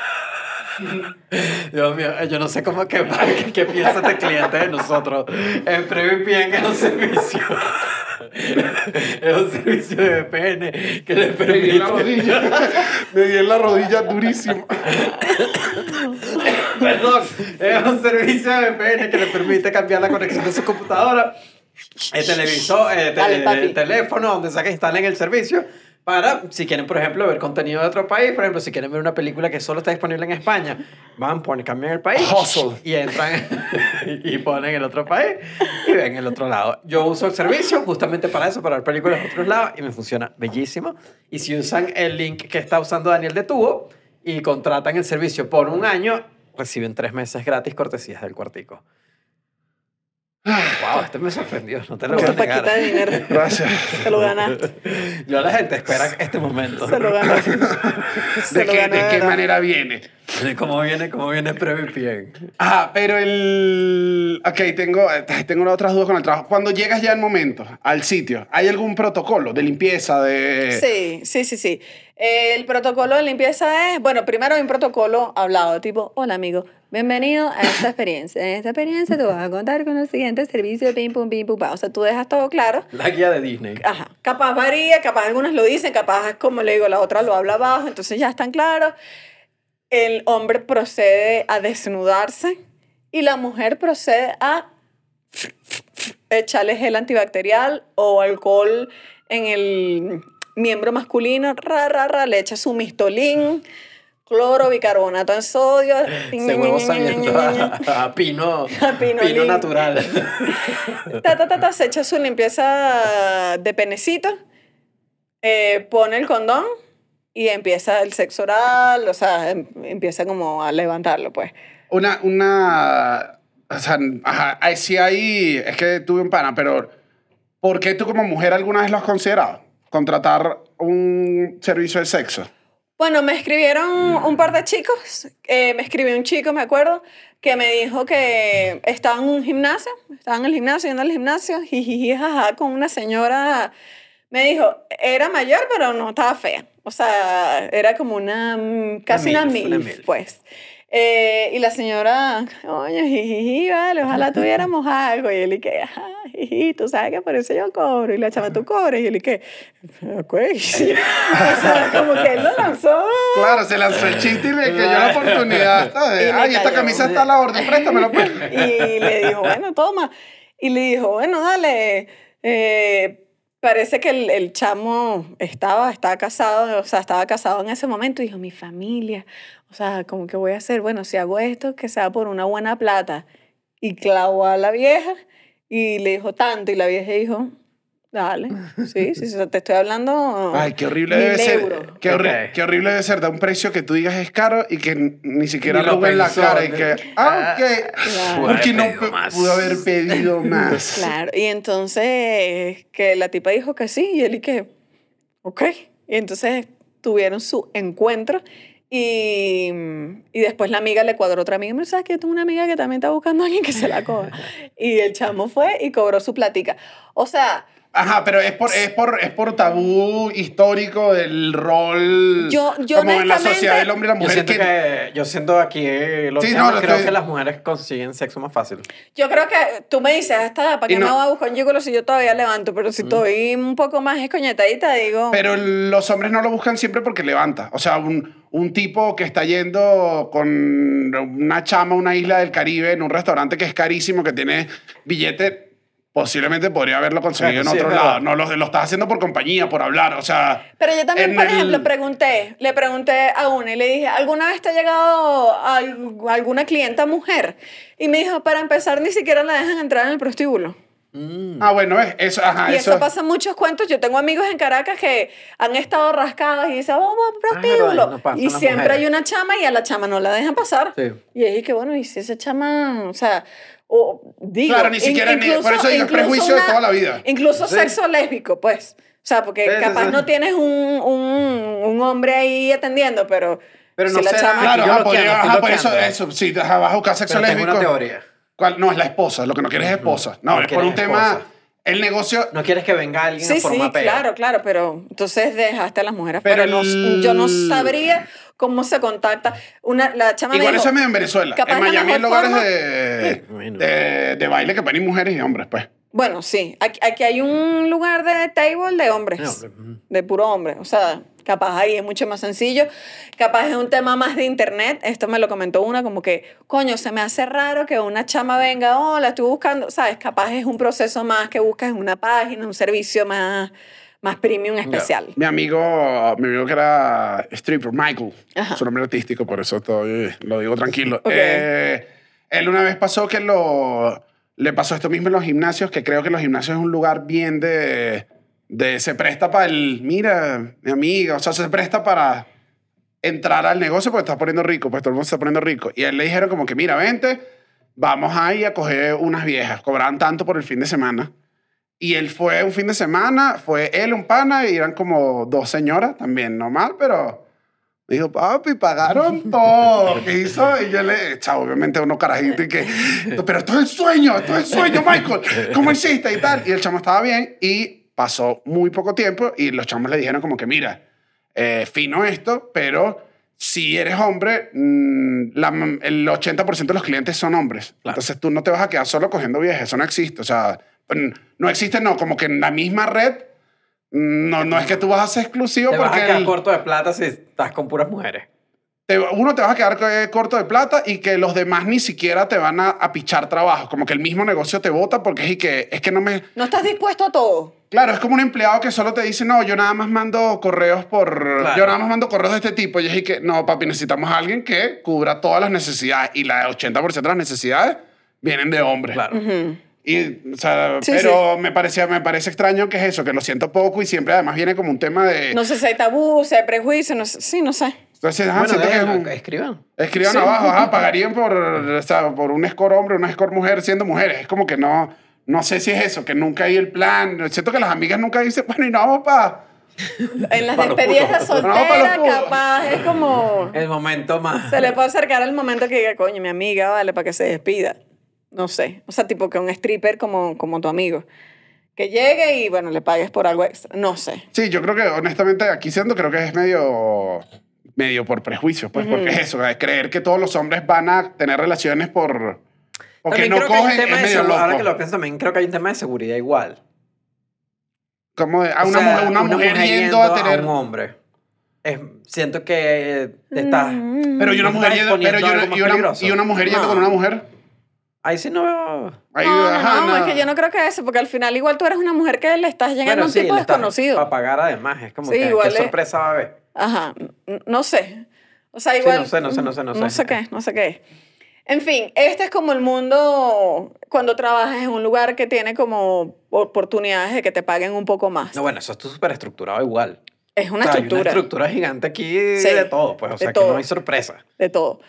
Dios mío, yo no sé cómo que, que, que piensa este cliente de nosotros. En PreVPN es un servicio. Es un servicio de V P N que le Me di en la permite. rodilla. Me di en la rodilla durísimo. Perdón, es un servicio de V P N que le permite cambiar la conexión de su computadora el televisor, el, te- Dale, papi. el teléfono, donde sea que instalen el servicio, para, si quieren, por ejemplo, ver contenido de otro país, por ejemplo, si quieren ver una película que solo está disponible en España, van, ponen, cambian el país Hustle. y entran y ponen el otro país y ven el otro lado. Yo uso el servicio justamente para eso, para ver películas de otros lados, y me funciona bellísimo. Y si usan el link que está usando Daniel de Tubo y contratan el servicio por un año, reciben tres meses gratis cortesías del cuartico. Wow, este me sorprendió, no te lo voy a Una paquita negar. de dinero. Gracias. Te lo ganaste. Yo la gente espera este momento. Se lo ganaste. Se ¿De lo qué, ganó de qué verdad. manera viene? ¿Cómo viene, cómo viene Previpien? Ajá, pero el... Ok, tengo, tengo unas otras dudas con el trabajo. Cuando llegas ya el momento, al sitio, ¿hay algún protocolo de limpieza, de...? Sí, sí, sí, sí. El protocolo de limpieza es, bueno, primero hay un protocolo hablado, tipo, hola amigo, bienvenido a esta experiencia. En esta experiencia te vas a contar con los siguientes servicios, pim, pum, pim, pum, pa. O sea, tú dejas todo claro. La guía de Disney. Ajá, capaz varía, capaz algunos lo dicen, capaz, como le digo, la otra lo habla abajo, entonces ya están claros. El hombre procede a desnudarse y la mujer procede a echarle gel antibacterial o alcohol en el miembro masculino, ra, ra, ra, le echa su mistolín, cloro, bicarbonato en sodio. Ese huevo sabiendo a, a pino, A pinolín. pino natural. Ta, ta, ta, ta, se echa su limpieza de penecito, eh, pone el condón y empieza el sexo oral, o sea, em- empieza como a levantarlo, pues. Una, una... O sea, ajá, ahí sí hay... Es que tuve un pana, pero... ¿Por qué tú como mujer alguna vez lo has considerado? Contratar un servicio de sexo. Bueno, me escribieron un par de chicos, eh, me escribió un chico, me acuerdo, que me dijo que estaba en un gimnasio, estaba en el gimnasio, yendo al gimnasio, jijiji, jaja, con una señora, me dijo, era mayor, pero no estaba fea, o sea, era como una, mm, casi una milf, una milf, milf. pues. Eh, y la señora, oye, jijiji, vale, ojalá tuviéramos algo. Y él, y que, ajá, jiji, tú sabes que por eso yo cobro. Y la chama, tú cobras. Y él, y que, ok. O sea, como que él lo lanzó. Claro, se lanzó el chiste y le cayó la oportunidad. ¿sabes? Y le Ay, esta cayó. camisa está a la orden, préstamelo. Pues. Y le dijo, bueno, toma. Y le dijo, bueno, dale. Eh, parece que el, el chamo estaba, estaba casado, o sea, estaba casado en ese momento. Y dijo, mi familia, o sea, como que voy a hacer, bueno, si hago esto, que sea por una buena plata. Y clavó a la vieja y le dijo tanto. Y la vieja dijo, dale, sí, sí, sí, te estoy hablando. Ay, qué horrible mil debe ser. euros. Qué, horri- Ok. qué horrible debe ser de un precio que tú digas es caro y que n- ni siquiera Ni lo arruga en la pensó, cara y ¿no? que, ah, ok. Claro. Porque no Pudo haber pedido pe- más. pudo haber pedido más. Claro, y entonces que la tipa dijo que sí, y él y que, ok. Y entonces tuvieron su encuentro y, y después la amiga le cuadró otra amiga. Me dice, ¿sabes que yo tengo una amiga que también está buscando a alguien que se la cobra? Y el chamo fue y cobró su platica. O sea, Ajá, pero es por, es por, es por tabú histórico del rol Yo- yo como en la honestamente- sociedad del hombre y la Yo mujer. siento que, que, yo siento aquí eh, los Sí, temas, no, lo creo estoy- que las mujeres consiguen sexo más fácil. yo creo que tú me dices, hasta ¿para Y qué no- me voy a buscar un gigolo si yo todavía levanto? Pero si estoy un poco más escoñetadita, digo... Pero los hombres no lo buscan siempre porque levanta. O sea, un, un tipo que está yendo con una chama a una isla del Caribe en un restaurante que es carísimo, que tiene billete, posiblemente podría haberlo conseguido Claro, en sí, otro es lado. verdad. No, lo, lo estás haciendo por compañía, por hablar. O sea, Pero yo también, en por el- ejemplo, pregunté, le pregunté a una y le dije, ¿alguna vez te ha llegado al- alguna clienta mujer? Y me dijo, para empezar, ni siquiera la dejan entrar en el prostíbulo. Mm. Ah, bueno, es eso. Ajá, y eso, eso. pasa en muchos cuentos. Yo tengo amigos en Caracas que han estado rascados y dicen, vamos al Ah, es prostíbulo. verdad, no pasan y las siempre mujeres. hay una chama y a la chama no la dejan pasar. Sí. Y dije que bueno, y si esa chama, o sea, o digo, Claro, ni siquiera ni- por eso digo, es incluso prejuicio de toda la vida. Incluso Sí. sexo lésbico, pues. O sea, porque Sí, sí, capaz sí. no tienes un, un, un hombre ahí atendiendo, pero, Pero si no la sé, chama... Claro, Yo ajá, bloqueando, podría- estoy ajá, por eso, bloqueando. eso, sí, ajá, vas a buscar sexo Pero tengo lésbico. una teoría. ¿Cuál? No, es la esposa. Lo que no quieres es esposa. No, No es por un quieres tema. esposa. El negocio. No quieres que venga alguien Sí, a formar sí, peo. claro, claro, pero entonces dejaste a las mujeres Pero afuera. No- el- yo no sabría cómo se contacta. Una, la chama me Igual dijo, eso es medio en Venezuela. capaz En la Miami hay mejor lugares forma- de, Bueno. de, de baile que ponen mujeres y hombres, pues. Bueno, sí, aquí, aquí hay un lugar de table de hombres, De hombres, ujú. de puro hombre, o sea, Capaz ahí es mucho más sencillo. Capaz es un tema más de internet. Esto me lo comentó una, como que, coño, se me hace raro que una chama venga, oh, la estoy buscando. ¿Sabes? Capaz es un proceso más que buscas en una página, un servicio más, más premium especial. Mi amigo, mi amigo que era stripper, Michael, Ajá. su nombre artístico, por eso estoy, lo digo tranquilo. Ok. Eh, él una vez pasó que lo, le pasó esto mismo en los gimnasios, que creo que los gimnasios es un lugar bien de, de se presta para el, mira, mi amiga, o sea, se presta para entrar al negocio porque estás poniendo rico, pues todo el mundo se está poniendo rico. Y a él le dijeron como que, mira, vente, vamos ahí a coger unas viejas, cobraban tanto por el fin de semana. Y él fue un fin de semana, fue él, un pana, y eran como dos señoras, también normal, pero me dijo, papi, pagaron todo. ¿Qué hizo? Y yo le, chao, obviamente uno carajito y que, pero esto es el sueño, esto es el sueño, Michael, ¿cómo hiciste? Y tal. Y el chamo estaba bien y pasó muy poco tiempo y los chamos le dijeron como que, mira, eh, fino esto, pero si eres hombre, mmm, la, el ochenta por ciento de los clientes son hombres. Claro. Entonces tú no te vas a quedar solo cogiendo viejas, eso no existe, o sea... No existe, no, como que en la misma red, no, no es que tú vas a ser exclusivo te porque... Te vas a quedar el, corto de plata si estás con puras mujeres. Te, uno, te vas a quedar corto de plata y que los demás ni siquiera te van a, a pichar trabajo. Como que el mismo negocio te bota porque es, y que, es que no me... No estás dispuesto a todo. Claro, es como un empleado que solo te dice, no, yo nada más mando correos por... Claro. Yo nada más mando correos de este tipo. Y es y que, no, papi, necesitamos a alguien que cubra todas las necesidades. Y la ochenta por ciento de las necesidades vienen de hombres. Claro. Uh-huh. Y, o sea, sí, pero sí. Me, parecía, me parece extraño que es eso, que lo siento poco y siempre además viene como un tema de... No sé si hay tabú, si hay prejuicio, no sé, sí, no sé. Entonces, ajá, bueno, siento que es déjalo, un- escriban. Escriban Sí. abajo, ajá, pagarían por, o sea, por un score hombre, una score mujer siendo mujeres. Es como que no, no sé si es eso, que nunca hay el plan. Siento que las amigas nunca dicen, bueno, y no vamos para... En las Para los despedidas de putos. No, para los soltera, putos. capaz es como... El momento más. Se le puede acercar el momento que diga, coño, mi amiga, vale, para que se despida. No sé. O sea, tipo que un stripper como, como tu amigo. Que llegue y, bueno, le pagues por algo extra. No sé. Sí, yo creo que honestamente aquí siendo creo que es medio, medio por prejuicios, pues, Ujú. porque es eso, de creer que todos los hombres van a tener relaciones por... Porque También no creo que hay un cogen, tema es de medio segu- Ahora que loco. lo pienso también, creo que hay un tema de seguridad igual. Como de, a O una, sea, mujer, una, mujer yendo a tener... un hombre. Es- siento que eh, te estás... Mm. Pero y una no mujer estás yendo, pero y exponiendo una, algo más y una- peligroso. y una mujer yendo No. con una mujer. Ahí sí no veo... Ahí, no, no, ajá, no, nada. es que yo no creo que eso, porque al final igual tú eres una mujer que le estás llegando Bueno, a un sí, tipo le estás desconocido. para pagar además. Es como Sí, que igual qué es- sorpresa va a haber. Ajá, n- no sé. O sea, igual... no sé, no sé, no sé, no sé. No sé qué, no sé qué. En fin, este es como el mundo cuando trabajas en un lugar que tiene como oportunidades de que te paguen un poco más. No, bueno, eso está súper estructurado igual. Es una O sea, hay estructura. una estructura gigante aquí Sí, de todo, pues. O de sea, que todo. no hay sorpresa. De todo.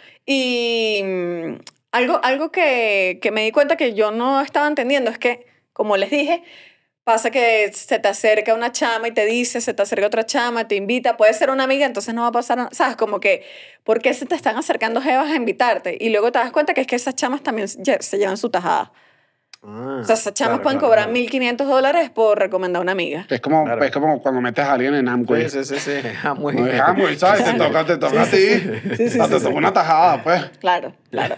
Y mm, algo, algo que, que me di cuenta que yo no estaba entendiendo es que, como les dije, pasa que se te acerca una chama y te dice, se te acerca otra chama, te invita, puede ser una amiga, entonces no va a pasar nada. ¿Sabes? Como que, ¿por qué se te están acercando jevas a invitarte? Y luego te das cuenta que es que esas chamas también lle- se llevan su tajada. Ah, O sea, esas chamas claro, pueden claro, cobrar claro. mil quinientos dólares por recomendar a una amiga. Es como, Claro. es como cuando metes a alguien en Amway. Sí, sí, sí, sí. Ah, muy No bien. dejamos, ¿sabes? Te toca, te toca a ti. Sí, sí, O sea, sí, te sí. toca una tajada, pues. Claro, claro.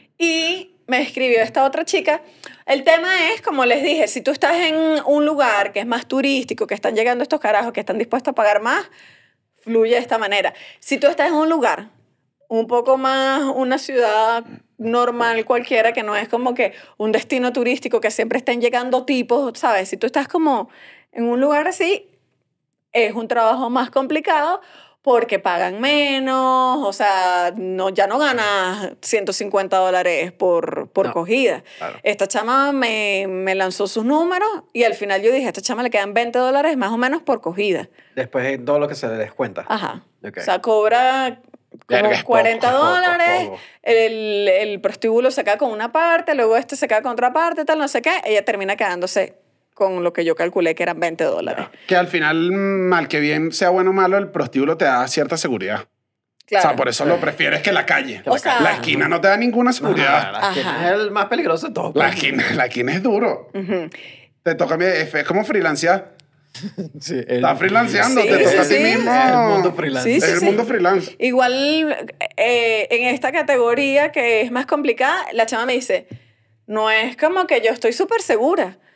Y me escribió esta otra chica. El tema es, como les dije, si tú estás en un lugar que es más turístico, que están llegando estos carajos, que están dispuestos a pagar más, fluye de esta manera. Si tú estás en un lugar un poco más, una ciudad normal cualquiera, que no es como que un destino turístico que siempre estén llegando tipos, ¿sabes? Si tú estás como en un lugar así, es un trabajo más complicado porque pagan menos, o sea, no, ya no ganas ciento cincuenta dólares por, por No, cogida. claro. Esta chama me, me lanzó sus números y al final yo dije, a esta chama le quedan veinte dólares más o menos por cogida. Después de todo lo que se le descuenta. Ajá. Ok. O sea, cobra como Verga, es poco, cuarenta es poco, es dólares, poco. el, el prostíbulo se queda con una parte, luego este se queda con otra parte, tal, no sé qué, ella termina quedándose con lo que yo calculé que eran veinte dólares. Que al final, mal que bien, sea bueno o malo, el prostíbulo te da cierta seguridad. Claro. O sea, por eso lo prefieres que la calle. O sea- la esquina no te da ninguna seguridad. Ajá, la esquina Ajá. es el más peligroso de todos. La esquina, la esquina es duro. Ujú. Te toca a mí, es es como freelancear. Sí, el, Estás freelanceando, Sí, te toca sí, a ti sí. mismo. el mundo freelance. Sí, Es el sí. mundo freelance. Igual, eh, en esta categoría que es más complicada, la chama me dice, no es como que yo estoy súper segura.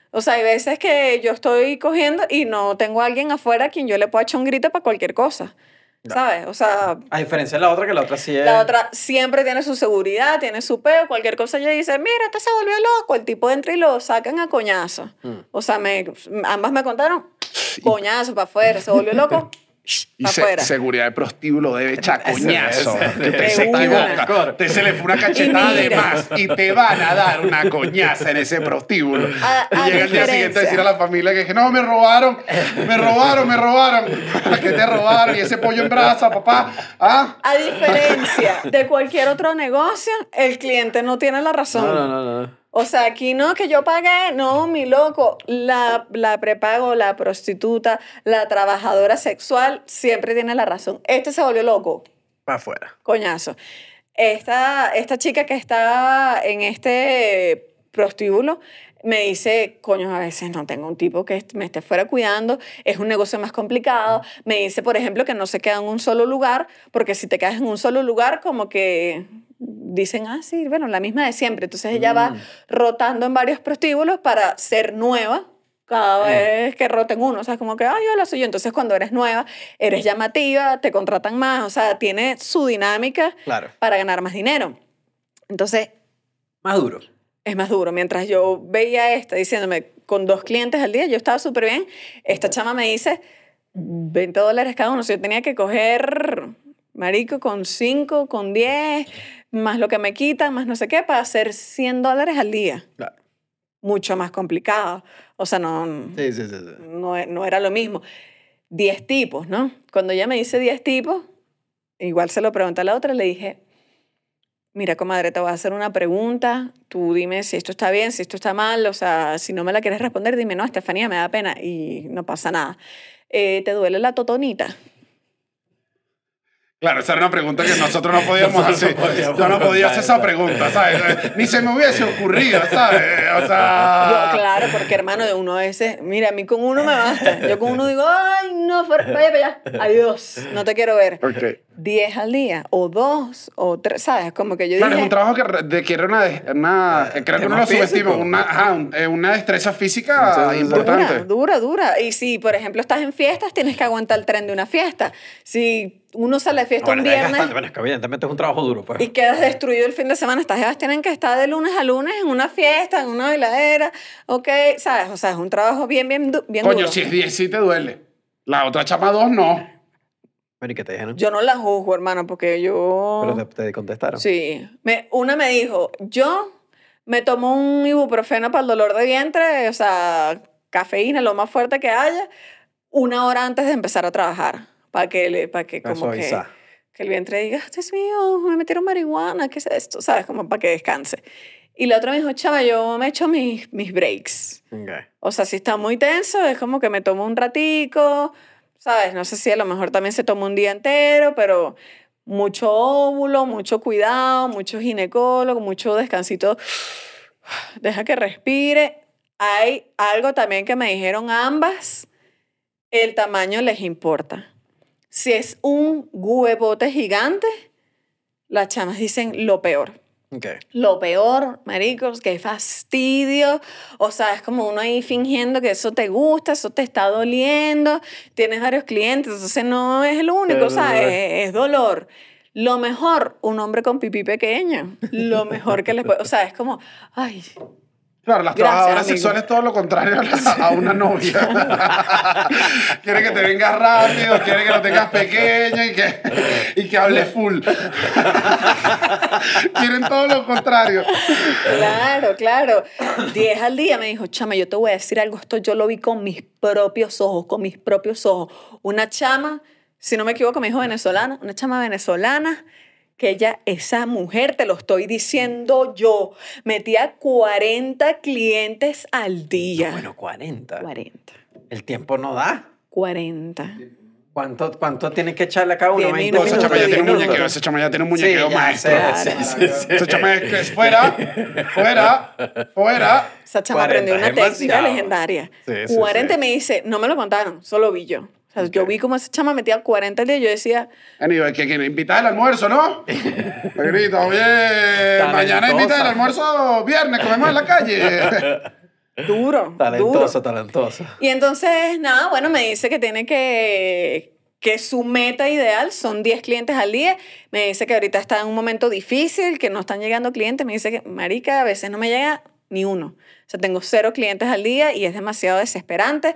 O sea, hay veces que yo estoy cogiendo y no tengo a alguien afuera a quien yo le pueda echar un grito para cualquier cosa. ¿Sabes? O sea, A diferencia de la otra, que la otra sí es... la otra siempre tiene su seguridad, tiene su peo, cualquier cosa ella dice, mira, este se volvió loco, el tipo entra y lo sacan a coñazo. Mm. O sea, me, ambas me contaron, coñazo para afuera, se volvió loco, Y para se- afuera. seguridad de prostíbulo debe echar coñazo. ese- Que te de se una. equivoca. Te se le fue una cachetada Y de mira. más y te van a dar una coñaza en ese prostíbulo. A- y a llega el día siguiente a diferencia. decir a la familia que, que no, me robaron, me robaron, me robaron. ¿A qué te robaron? Y ese pollo en brasa, papá. ¿Ah? A diferencia de cualquier otro negocio, el cliente no tiene la razón. No, no, no, no. O sea, aquí no, que yo pagué, no, mi loco, la, la prepago, la prostituta, la trabajadora sexual, siempre tiene la razón. Este se volvió loco, Para afuera. coñazo. Esta, esta chica que está en este prostíbulo me dice, coño, a veces no tengo un tipo que est- me esté fuera cuidando, es un negocio más complicado. Me dice, por ejemplo, que no se queda en un solo lugar, porque si te quedas en un solo lugar, como que dicen, ah, sí, bueno, la misma de siempre. Entonces ella va Mm. rotando en varios prostíbulos para ser nueva cada vez que roten uno. O sea, como que, ay, hola, soy yo. Entonces cuando eres nueva, eres llamativa, te contratan más. O sea, tiene su dinámica Claro. para ganar más dinero. Entonces, Más duro. es más duro. Mientras yo veía esta diciéndome con dos clientes al día, yo estaba súper bien. Esta chama me dice veinte dólares cada uno. O sea, yo tenía que coger, marico, con cinco, con diez, más lo que me quitan, más no sé qué, para hacer cien dólares al día. Claro. Mucho más complicado. O sea, no, Sí, sí, sí. sí. no, e- no era lo mismo. diez tipos, ¿no? Cuando ella me dice diez tipos, igual se lo pregunté a la otra, le dije, mira, comadre, te voy a hacer una pregunta, tú dime si esto está bien, si esto está mal, o sea, si no me la quieres responder, dime, no, Estefanía, me da pena y no pasa nada. Eh, ¿te duele la totonita? Claro, esa era una pregunta que nosotros no podíamos Nosotros no hacer. podíamos Yo no podía hacer esa preguntar, pregunta, ¿sabes? Ni se me hubiese ocurrido, ¿sabes? O sea... Yo, claro, porque hermano, de uno a veces, mira, a mí con uno me basta. Yo con uno digo, ay, no, fuera- vaya para allá, adiós, no te quiero ver. Ok. diez al día, o dos, o tres, ¿sabes? Como que yo Claro, dije... es un trabajo que re- requiere una, de- una que creo que uno tema lo subestima, físico. una, ajá, un- eh, una destreza física Sí, sí, sí. importante. Dura, dura, dura. Y si, por ejemplo, estás en fiestas, tienes que aguantar el tren de una fiesta. Si uno sale de fiesta Bueno, un es viernes bastante- bueno, es que evidentemente es un trabajo duro, pues. y quedas destruido el fin de semana, estas jevas tienen que estar de lunes a lunes en una fiesta, en una bailadera, ¿ok? ¿Sabes? O sea, es un trabajo bien, bien, du- bien Coño, duro. si es diez sí te duele. La otra chama dos no. Bueno, ¿y qué te dijeron? Yo no la juzgo, hermano, porque yo... Pero te, te contestaron. Sí. Me, una me dijo, yo me tomo un ibuprofeno para el dolor de vientre, o sea, cafeína, lo más fuerte que haya, una hora antes de empezar a trabajar, para que, le, para que Para como que, suavizar. que el vientre diga, Dios mío, me metieron marihuana, ¿qué es esto? ¿Sabes? Como para que descanse. Y la otra me dijo, chava, yo me echo mis, mis breaks. Ok. O sea, si está muy tenso, es como que me tomo un ratico, ¿sabes? No sé si a lo mejor también se toma un día entero, pero mucho óvulo, mucho cuidado, mucho ginecólogo, mucho descansito. Deja que respire. Hay algo también que me dijeron ambas, el tamaño les importa. Si es un huevote gigante, las chamas dicen lo peor. Ok. Lo peor, maricos, qué fastidio. O sea, es como uno ahí fingiendo que eso te gusta, eso te está doliendo. Tienes varios clientes, entonces no es el único, Pero- o sea, es, es dolor. Lo mejor, un hombre con pipí pequeño. Lo mejor que les puede... O sea, es como, ay, Claro, las Gracias, trabajadoras amigo. sexuales todo lo contrario a, la- a una novia. Quiere que te vengas rápido, quiere que lo tengas pequeño y que, y que hable full. Quieren todo lo contrario. claro, claro. diez al día me dijo, chama, yo te voy a decir algo, esto yo lo vi con mis propios ojos, con mis propios ojos. Una chama, si no me equivoco, me dijo venezolana, una chama venezolana, que ella, esa mujer, te lo estoy diciendo yo, metía cuarenta clientes al día. Bueno, cuarenta. cuarenta. El tiempo no da. cuarenta. ¿Cuánto, cuánto tienes que echarle a cada uno? Diez veinte No, minutos, ese chama ya diez tiene un minutos. muñequeo, ese chama ya tiene un muñequeo Sí, ya maestro. sé, Claro. sí, sí, sí. Ese chama es que es fuera, fuera, fuera. Esa chama cuarenta aprendió una es técnica demasiado. legendaria. Sí, sí, cuarenta sí. me dice, no me lo contaron, solo vi yo. O sea, yo vi como esa chama metía cuarenta al día y yo decía, Anyway, que quien invita al almuerzo, ¿no? Me grita, oye, mañana invita al almuerzo viernes, comemos en la calle. Duro, Talentoso, duro. talentoso. Y entonces, nada, bueno, me dice que tiene que que su meta ideal son diez clientes al día. Me dice que ahorita está en un momento difícil, que no están llegando clientes. Me dice que, marica, a veces no me llega ni uno. O sea, tengo cero clientes al día y es demasiado desesperante.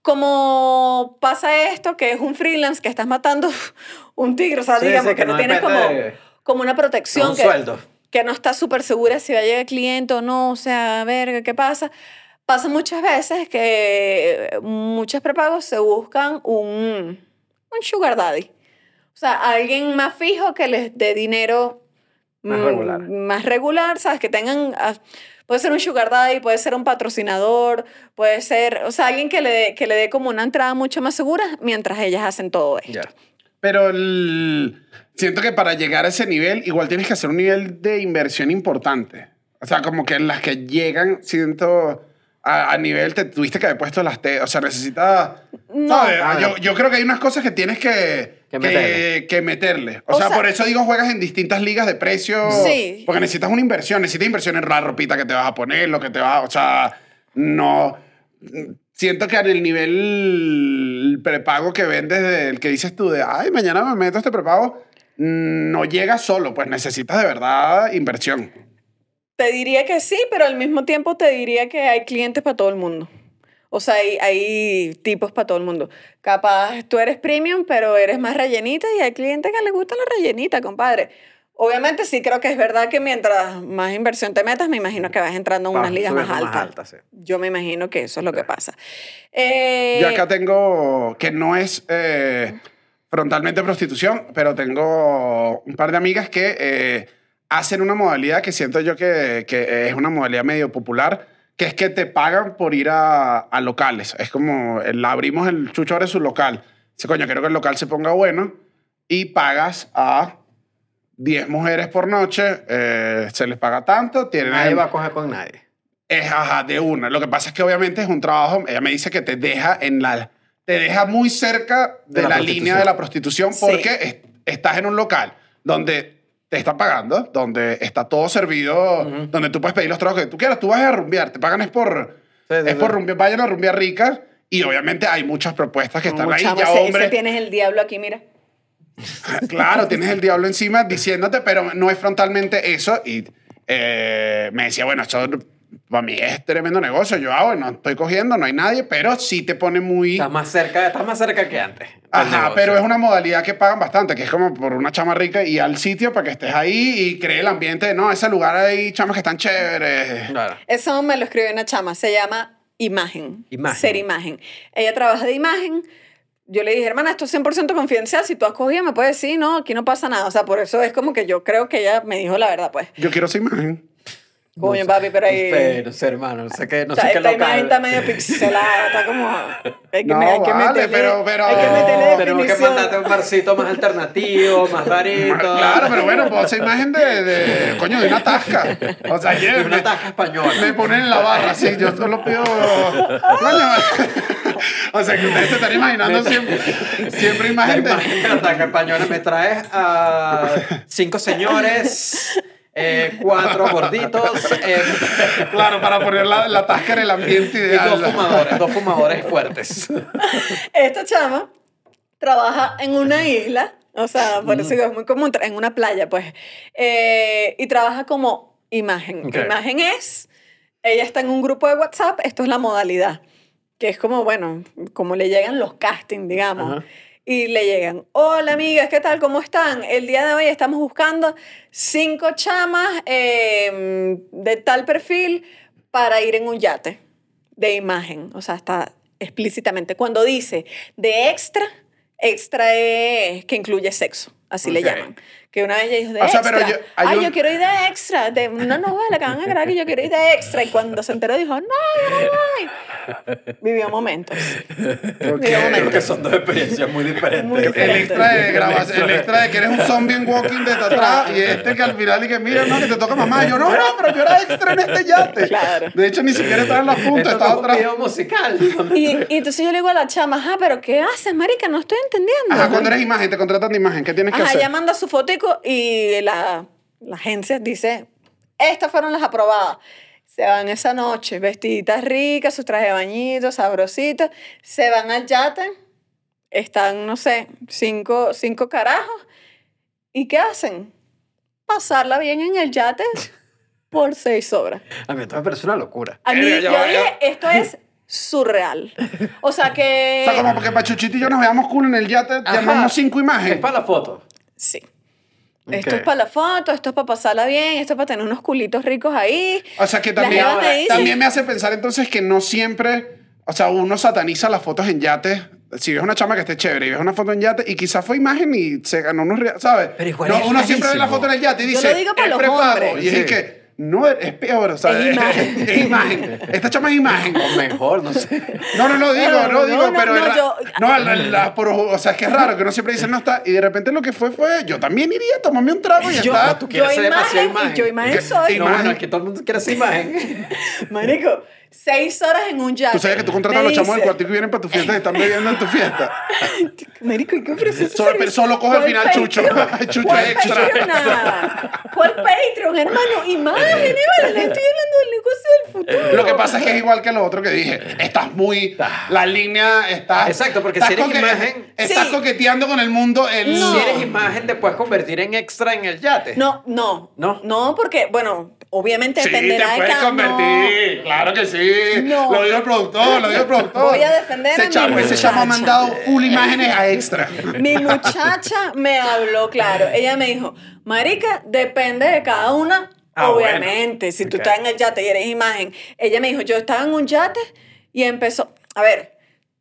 Como pasa esto, que es un freelance, que estás matando un tigre, o sea, Sí, digamos sí, que, que no no tienes como, depende- como una protección. Un que, sueldo. que no estás súper segura si va a llegar cliente o no, o sea, a ver qué pasa. Pasa muchas veces que muchos prepagos se buscan un, un sugar daddy. O sea, alguien más fijo que les dé dinero Más mm, regular. más regular, ¿sabes? Que tengan... ah, puede ser un sugar daddy, puede ser un patrocinador, puede ser... O sea, alguien que le, dé- que le dé como una entrada mucho más segura mientras ellas hacen todo esto. Ya. Pero el- siento que para llegar a ese nivel, igual tienes que hacer un nivel de inversión importante. O sea, como que en las que llegan, siento, a, a nivel, te tuviste que haber puesto las T. O sea, necesitas... No. ¿sabes? Ah, yo, no. yo creo que hay unas cosas que tienes que... Que que, meterle. que meterle. O, O sea, sea- por eso digo, juegas en distintas ligas de precio. Sí. Porque necesitas una inversión. Necesitas inversión en la ropita que te vas a poner, lo que te vas a... O sea, no... Siento que en el nivel prepago que vendes, del que dices tú de, ay, mañana me meto a este prepago, mm, no llega solo. Pues necesitas de verdad inversión. Te diría que sí, pero al mismo tiempo te diría que hay clientes para todo el mundo. O sea, hay, hay tipos para todo el mundo. Capaz tú eres premium, pero eres más rellenita y hay clientes que les gusta la rellenita, compadre. Obviamente sí creo que es verdad que mientras más inversión te metas, me imagino que vas entrando en Va unas ligas más subiendo altas. más altas, sí. Yo me imagino que eso es lo que pasa. Eh, Yo acá tengo, que no es eh, frontalmente prostitución, pero tengo un par de amigas que eh, hacen una modalidad que siento yo que, que es una modalidad medio popular, que es que te pagan por ir a, a locales. Es como, el, abrimos el chucho abre su local. Dice, coño, quiero que el local se ponga bueno y pagas a diez mujeres por noche, eh, se les paga tanto, tienen... Nadie va a coger con nadie. Es, ajá, de una. Lo que pasa es que obviamente es un trabajo, ella me dice que te deja en la... Te deja muy cerca de, De la la, prostitución. línea de la prostitución Sí. porque es- estás en un local donde te están pagando, donde está todo servido, Ujú. donde tú puedes pedir los trabajos que tú quieras. Tú vas a rumbear, te pagan es por... Sí, sí, es por sí. rumbear, vayan a rumbear ricas y obviamente hay muchas propuestas que están como ahí. chamo, Ya, ese- ese hombre, tienes el diablo aquí, mira. claro, tienes el diablo encima diciéndote, pero no es frontalmente eso. Y eh, me decía, bueno, esto para mí es tremendo negocio. Yo hago, no estoy cogiendo, no hay nadie, pero sí te pone muy... Estás más cerca, estás más cerca que antes. del Ajá, negocio. pero es una modalidad que pagan bastante, que es como por una chama rica y al sitio para que estés ahí y cree el ambiente de, no, ese lugar hay chamas que están chéveres. Claro. Eso me lo escribió una chama, se llama Imagen. Imagen. Ser Imagen. Ella trabaja de imagen. Yo le dije, hermana, esto es cien por ciento confidencial. Si tú has cogido, me puedes decir, no, aquí no pasa nada. O sea, por eso es como que yo creo que ella me dijo la verdad, pues. Yo quiero esa imagen. Coño, papi, pero ahí... Pero, sí, hermano, no sé qué, no o sea, sé qué esta local. imagen está medio pixelada, está como... Hay que, No, hay que vale, meterle, pero- pero- hay que meterle Tenemos que definición. mandarte un barcito más alternativo, más rarito. Claro, pero bueno, puedo hacer imagen de, de, coño, de una tasca. O sea, Y ayer una me, tasca española. me ponen en la barra, sí, yo solo pido... Coño, o sea, que ustedes se están imaginando siempre, siempre La imagen de... imagen de la tasca española. Me traes a cinco señores, eh, cuatro gorditos eh, Claro, para poner la, la tasca en el ambiente y ideal. dos fumadores, dos fumadores fuertes. Esta chama trabaja en una isla, o sea, por eso digo, es muy común, tra- en una playa, pues, eh, y trabaja como imagen. Ok. Imagen es, ella está en un grupo de WhatsApp, esto es la modalidad, que es como, bueno, como le llegan los castings, digamos. Ajá. Y le llegan, hola amigas, ¿qué tal? ¿Cómo están? El día de hoy estamos buscando cinco chamas eh, de tal perfil para ir en un yate de imagen. O sea, está explícitamente. Cuando dice de extra, extra es que incluye sexo, así le Ok. llaman. Que una vez ella dijo de O sea, extra. pero yo- hay Ay, un- yo quiero ir de extra. De, no, no, vale, que van a creer que yo quiero ir de extra. Y cuando se enteró dijo, no, yo no voy. Vivió momentos. Ok. Digo, momento. Creo que son dos experiencias muy diferentes. Muy El diferente. extra de grabación, el extra de que eres un zombie en Walking Dead atrás y este que al final y que mira, no, que te toca mamá. Yo no, no, pero yo era extra en este yate. Claro. De hecho, ni siquiera estaba en la punta, Esto estaba no es un atrás. video musical. Y, y entonces yo le digo a la chama, ajá, pero ¿qué haces, marica? No estoy entendiendo. Ajá, cuando eres imagen, te contratan de imagen, ¿qué tienes que Ajá, hacer? ella manda su fotico y la, la agencia dice, estas fueron las aprobadas. Se van esa noche, vestiditas ricas, sus trajes de bañito, sabrositos. Se van al yate. Están, no sé, cinco, cinco carajos. ¿Y qué hacen? Pasarla bien en el yate por seis horas. A mí esto me parece una locura. A mí, Eh, ya yo va, dije, ya. esto es surreal. O sea que... O sea, como porque Pachuchito y yo nos veamos cool en el yate, Ajá. llamamos cinco Es imágenes. para la foto. Sí. Ok. Esto es para la foto, esto es para pasarla bien, esto es para tener unos culitos ricos ahí. O sea, que Las también, jevas me dicen- también me hace pensar entonces que no siempre, o sea, uno sataniza las fotos en yate. Si ves una chama que esté chévere y ves una foto en yate y quizás fue imagen y se ganó unos reales, ¿sabes? Pero igual No, es uno siempre ve la rarísimo. foto en el yate y Yo dice, lo digo para es los prepago. hombres. Y es Sí. que, no, es peor, o sea, Es imagen. es imagen. Esta chama es imagen. O mejor, no sé. No, no, no, digo, No, no, no, digo, no, pero... no, es ra- yo- no, la- la- por- o sea, es que es raro que uno siempre dice no está y de repente lo que fue fue, yo también iría a tomarme un trago y ya Yo, está. tú quieres yo ser imagen, demasiado imagen. y yo imagen Que- soy. y- No, Imagen. bueno, aquí todo el mundo quiere esa imagen. Marico, seis horas en un yate. Tú sabes que tú contratas a Me los chamos del dice, cuartico y vienen para tu fiesta y están bebiendo en tu fiesta. Marico, ¿y qué ofreces ese Solo- servicio? solo coge al ¿Cuál final Chucho. Patreon? Chucho ¿Cuál extra. Patreon? Nada. ¿Cuál Patreon, hermano? Imágenes, vale, le estoy hablando del negocio del futuro. Lo que pasa es que es igual que lo otro que dije. Estás muy... La línea está... Exacto, porque estás si eres coque- imagen- Estás Sí. coqueteando con el mundo. El, No. Si eres imagen, te puedes convertir en extra en el yate. No, no. ¿No? No, porque, bueno, obviamente Sí, te dependerá de puedes cada... convertir. Claro que sí. No. Lo dijo el productor, lo dijo el productor. Voy a defender ese a mi chamo, Ese chamo ha muchacha. mandado full imágenes a extra. Mi muchacha me habló claro. Ella me dijo, marica, depende de cada una. Ah, Obviamente, si tú Ok. estás en el yate y eres imagen. Ella me dijo, yo estaba en un yate y empezó... A ver,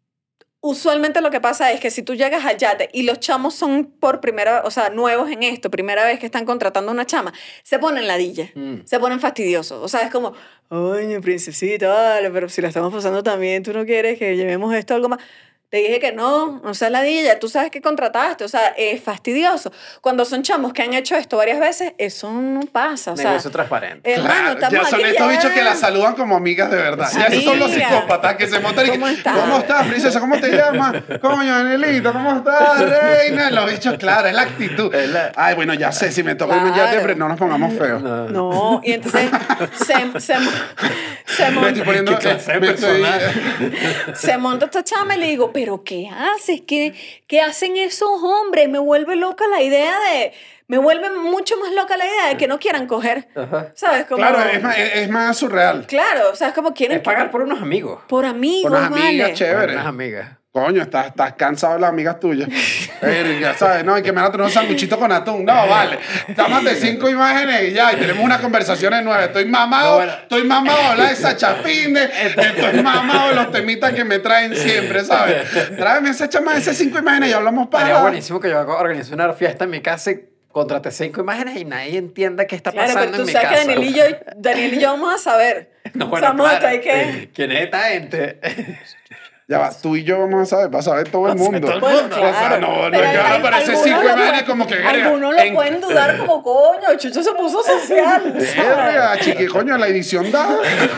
usualmente lo que pasa es que si tú llegas al yate y los chamos son por primera, o sea, nuevos en esto, primera vez que están contratando a una chama, se ponen ladilla, Mm. se ponen fastidiosos. O sea, es como, ay, mi princesita, vale, pero si la estamos pasando también, tú no quieres que llevemos esto algo más. Te dije que no, no seas ladilla, tú sabes que contrataste, o sea, es fastidioso. Cuando son chamos que han hecho esto varias veces, eso no pasa, o sea... Negocio transparente. Hermano, Claro, estamos ya son aquí estos ya. bichos que la saludan como amigas de verdad. Ya esos son los Amiga. psicópatas que se montan y que, ¿Cómo estás? ¿Cómo estás, princesa? ¿Cómo te llamas? Coño, Anelito, ¿cómo estás, reina? Los bichos, claro, es la actitud. Es la- Ay, bueno, ya sé, si me toca en un yate, Claro. pero no nos pongamos feos. No. No, y entonces se, se, se, Me monta, estoy poniendo... ¿Qué clase de me estoy- personaje? se monta esta chama y le digo, ¿pero qué haces? ¿Qué, qué hacen esos hombres? Me vuelve loca la idea de... Me vuelve mucho más loca la idea de que no quieran coger. Ajá. ¿Sabes? Como, Claro, es más, es, es más surreal. Claro, o sea, es como quieren... Es pagar por unos amigos. Por amigos, Unas amigas vale. chéveres. Unas amigas. Coño, estás, estás cansado de las amigas tuyas. Verga, ¿sabes? No, y que me van a tener un sanguchito con atún. No, vale. Tómate cinco imágenes y ya, y tenemos una conversación de nueve. Estoy mamado, No, bueno. estoy mamado de hablar de esa chapinde, estoy mamado de los temitas que me traen siempre, ¿sabes? Tráeme esa chama, esas cinco imágenes y hablamos Estaría para... buenísimo que yo organice una fiesta en mi casa y contrate cinco imágenes y nadie entienda qué está Claro, pasando pero tú en mi sabes casa. que Daniel y, yo, Daniel y yo vamos a saber. No, O bueno, sea, vamos a claro. estar que... ¿Quién es esta gente? Ya va, tú y yo vamos a saber, va a saber todo el Va a saber mundo. todo el Bueno, mundo. O sea, claro. no, no, Pero es que van a hay- aparecer algunos cinco lo imágenes pueden- como que... Algunos lo en- pueden dudar como, coño, Chucho se puso social. ¿sabes? Verga, chiqui, coño, la edición da...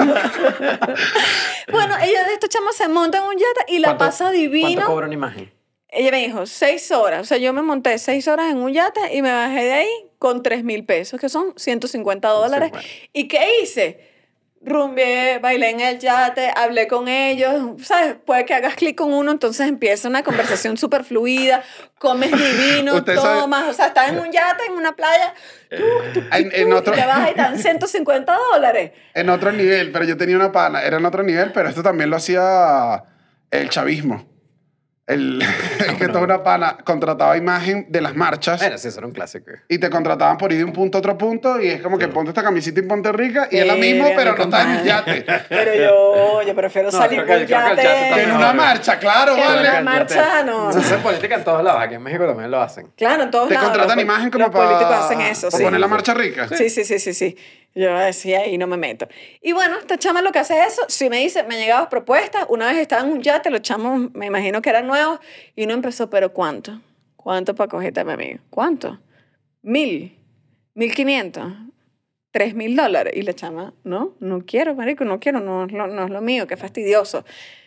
Bueno, ella de esta chama se monta en un yate y la ¿Cuánto- pasa divino. ¿Cuánto cobra una imagen? Ella me dijo, seis horas. O sea, yo me monté seis horas en un yate y me bajé de ahí con tres mil pesos, que son ciento cincuenta dólares. bueno. ¿Y qué hice? Rumbié, bailé en el yate, hablé con ellos, ¿sabes? Puede que hagas clic con uno, entonces empieza una conversación súper fluida, comes divino, Usted sabe- tomas, o sea, estás en un yate, en una playa, tú, tú, En- tú, en tú, otro- y te vas y dan ciento cincuenta dólares. En otro nivel, pero yo tenía una pana, era en otro nivel, pero esto también lo hacía el chavismo. El, es que toda una pana contrataba imagen de las marchas Bueno, sí, eso era un clásico. y te contrataban por ir de un punto a otro punto y es como que ponte esta camisita y ponte rica y es la misma, Verga, pero mi no está en el compadre. yate. Pero yo, yo prefiero No, salir creo que- con creo que el yate. yate Que también. en una marcha, claro, Que en vale. una marcha, no. Se hace política en todos lados. Aquí en México también lo hacen. Claro, en todos Te lados. contratan los- imagen como los para, políticos hacen eso, para sí. poner la marcha rica. Sí, sí, sí, sí, sí. Yo decía, ahí no me meto. Y bueno, esta chama lo que hace es eso. Si me dice, me han llegado propuestas. Una vez estaba en un yate, los chamos, me imagino que eran nuevos. Y uno empezó, ¿pero cuánto? ¿Cuánto para cogerte a mi amigo? ¿Cuánto? Mil. Mil quinientos. Tres mil dólares. Y la chama, no, no quiero, marico, no quiero, no, es lo- no es lo mío, qué fastidioso.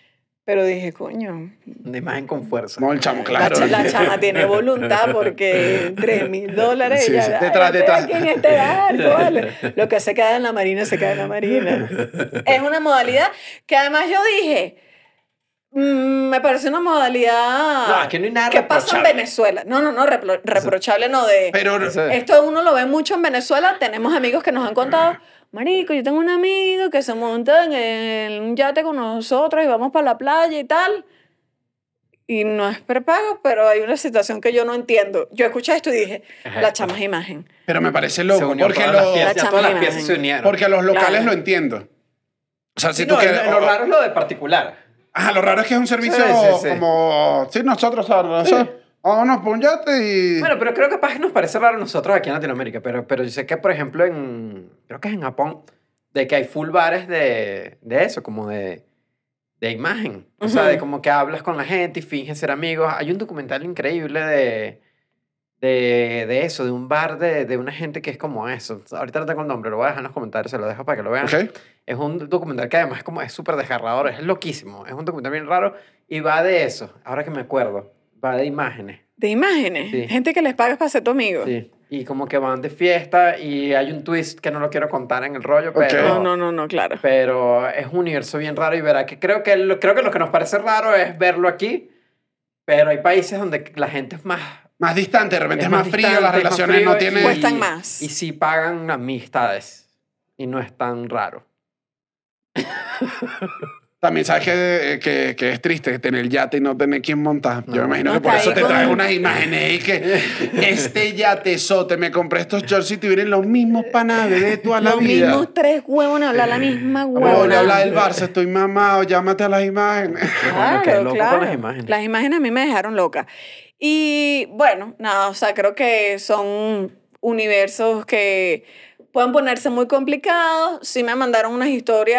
Pero dije, coño, Una imagen con fuerza. No, el chamo, la, claro. cha- la chama tiene voluntad porque tres mil dólares. Sí, ella, sí, "Ay, detrás, estoy detrás". aquí en este barco, vale". Lo que se queda en la marina, se queda en la marina. Es una modalidad que además yo dije, mm, me parece una modalidad No, es que no hay nada que pasa en reprochable. Venezuela. No, no, no, repro- reprochable no de... Pero Eso es. Esto uno lo ve mucho en Venezuela. Tenemos amigos que nos han contado, marico, yo tengo un amigo que se monta en el- un yate con nosotros y vamos para la playa y tal. Y no es prepago, pero hay una situación que yo no entiendo. Yo escuché esto y dije, Ajá. la chama es imagen. Pero me parece Se loco, unió porque, todas las lo- piezas, La ya todas las chama piezas se imagen. unieron. porque a los locales Claro. lo entiendo. O sea, si Sí, tú no, quieres... lo, lo raro es lo de particular. Ajá, lo raro es que es un servicio Sí, sí, sí. como... Sí, nosotros, ¿sabes? Sí. Vámonos por un yate y... Bueno, pero creo que capaz que nos parece raro a nosotros aquí en Latinoamérica, pero, pero yo sé que, por ejemplo, en... Creo que es en Japón, de que hay full bares de, de eso, como de, de imagen. O sea, Ujú. de como que hablas con la gente y finges ser amigos. Hay un documental increíble de, de, de eso, de un bar de, de una gente que es como eso. Ahorita no tengo el nombre, lo voy a dejar en los comentarios, se lo dejo para que lo vean. Ok. Es un documental que además como es súper desgarrador, es loquísimo. Es un documental bien raro y va de eso, ahora que me acuerdo. Va de imágenes. De imágenes. Sí. Gente que les pagas para ser tu amigo. Sí. Y como que van de fiesta y hay un twist que no lo quiero contar en el rollo, Ok. pero... No, no, no, no, claro. Pero es un universo bien raro y verá que creo que lo, creo que lo que nos parece raro es verlo aquí, pero hay países donde la gente es más... Más distante, de repente es, más, frío, distante, las es más relaciones frío no y- tienen... Cuestan más. Y sí pagan amistades y no es tan raro. También sabes que, que, que es triste tener el yate y no tener quien montar. Yo No. me imagino No, que por está eso ahí te con- traes unas imágenes y que este yatezote, me compré estos shorts y tuvieron los mismos panas de toda la Los vida. mismos tres huevones, habla la misma Vamos a huevona. hablar del Barça, estoy mamado, llámate a las imágenes. Coño, qué loco con las imágenes. Las imágenes a mí me dejaron loca. Y bueno, nada, o sea, creo que son universos que pueden ponerse muy complicados. Sí me mandaron unas historias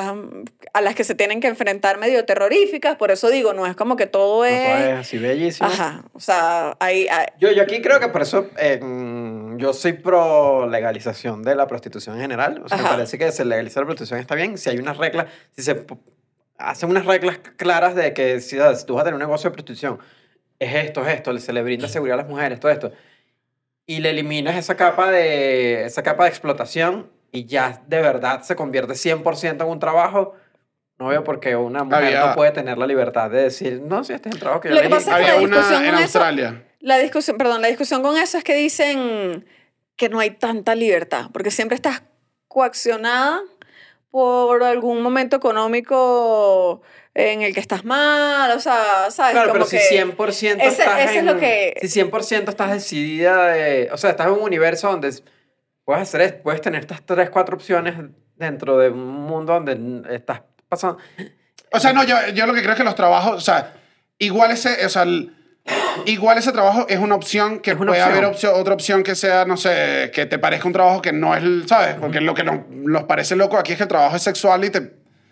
a las que se tienen que enfrentar medio terroríficas, por eso digo, no es como que todo No, es... todo es así bellísimo. Ajá, o sea, hay... hay- Yo, yo aquí creo que por eso eh, mm, yo soy pro legalización de la prostitución en general. O sea, me Ajá. parece que se legaliza la prostitución está bien. Si hay unas reglas, si se p- hacen unas reglas claras de que si, si tú vas a tener un negocio de prostitución, es esto, es esto, se le brinda seguridad a las mujeres, todo esto. Y le eliminas esa capa de, esa capa de explotación y ya de verdad se convierte cien por ciento en un trabajo. No veo por qué una mujer Había- no puede tener la libertad de decir, no, si este es el trabajo que yo Lo que elegí". pasa es que Había la una discusión en con eso- Australia. La discusión, perdón, la discusión con eso es que dicen que no hay tanta libertad, porque siempre estás coaccionada por algún momento económico en el que estás mal, o sea, ¿sabes? Claro, Como pero si que cien por ciento ese- estás ese es en, lo que- si cien por ciento estás decidida de, o sea, estás en un universo donde es- puedes hacer es- puedes tener estas tres, cuatro opciones dentro de un mundo donde n- estás pasando. O sea, no, yo, yo lo que creo es que los trabajos, o sea, igual ese, o sea, el- igual ese trabajo es una opción que Es una puede opción. haber opción- otra opción que sea, no sé, que te parezca un trabajo que no es, el- ¿sabes? Porque lo que nos, nos parece loco aquí es que el trabajo es sexual y te...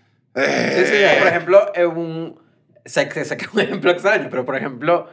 Sí, sí, Eh, por ejemplo, eh, un, sé, que sé que es un ejemplo extraño, pero por ejemplo,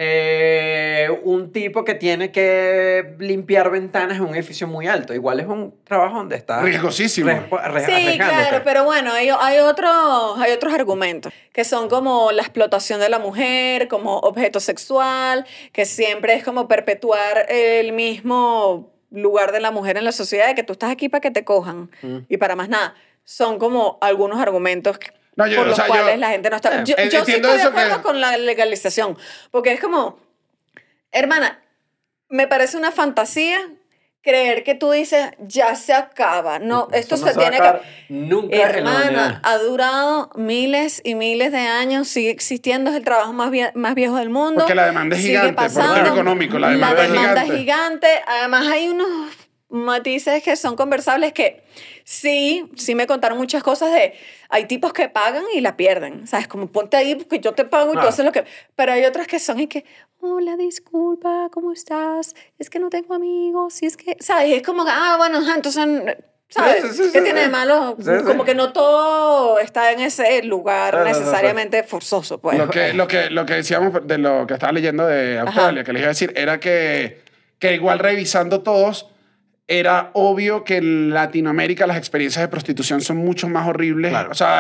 eh, un tipo que tiene que limpiar ventanas en un edificio muy alto, igual es un trabajo donde está Riesgosísimo. respo- arre- Sí, arriesgándote. claro, pero bueno, hay, hay, otros, hay otros argumentos, que son como la explotación de la mujer, como objeto sexual, que siempre es como perpetuar el mismo lugar de la mujer en la sociedad, de que tú estás aquí para que te cojan Mm. y para más nada. Son como algunos argumentos que- No, yo- por o los sea, yo- cuales la gente no está... Eh, Yo, yo sí entiendo estoy de eso que- acuerdo con la legalización, porque es como, hermana, me parece una fantasía creer que tú dices, ya se acaba. No, esto Eso se, no va a tiene que... acabar nunca en la Hermana, humanidad. ha durado miles y miles de años, sigue existiendo, es el trabajo más, vie- más viejo del mundo. Porque la demanda es sigue gigante, por pasando. tema económico, la demanda es demanda gigante. gigante. Además, hay unos matices que son conversables que sí, sí me contaron muchas cosas de, hay tipos que pagan y la pierden, ¿sabes? Como ponte ahí porque yo te pago y tú Claro. haces lo que... Pero hay otras que son y que, hola, disculpa, ¿cómo estás? Es que no tengo amigos, y es que, ¿sabes? Es como, ah, bueno, ajá, entonces... ¿Sabes? Sí, sí, sí, ¿Qué sí, tiene sí. de malo? Sí, sí. Como que no todo está en ese lugar Sí, sí, sí, sí. necesariamente forzoso, pues. Lo que, lo, que, lo que decíamos de lo que estaba leyendo de Australia, Ajá. que les iba a decir, era que, que igual revisando todos, era obvio que en Latinoamérica las experiencias de prostitución son mucho más horribles. Claro. O sea,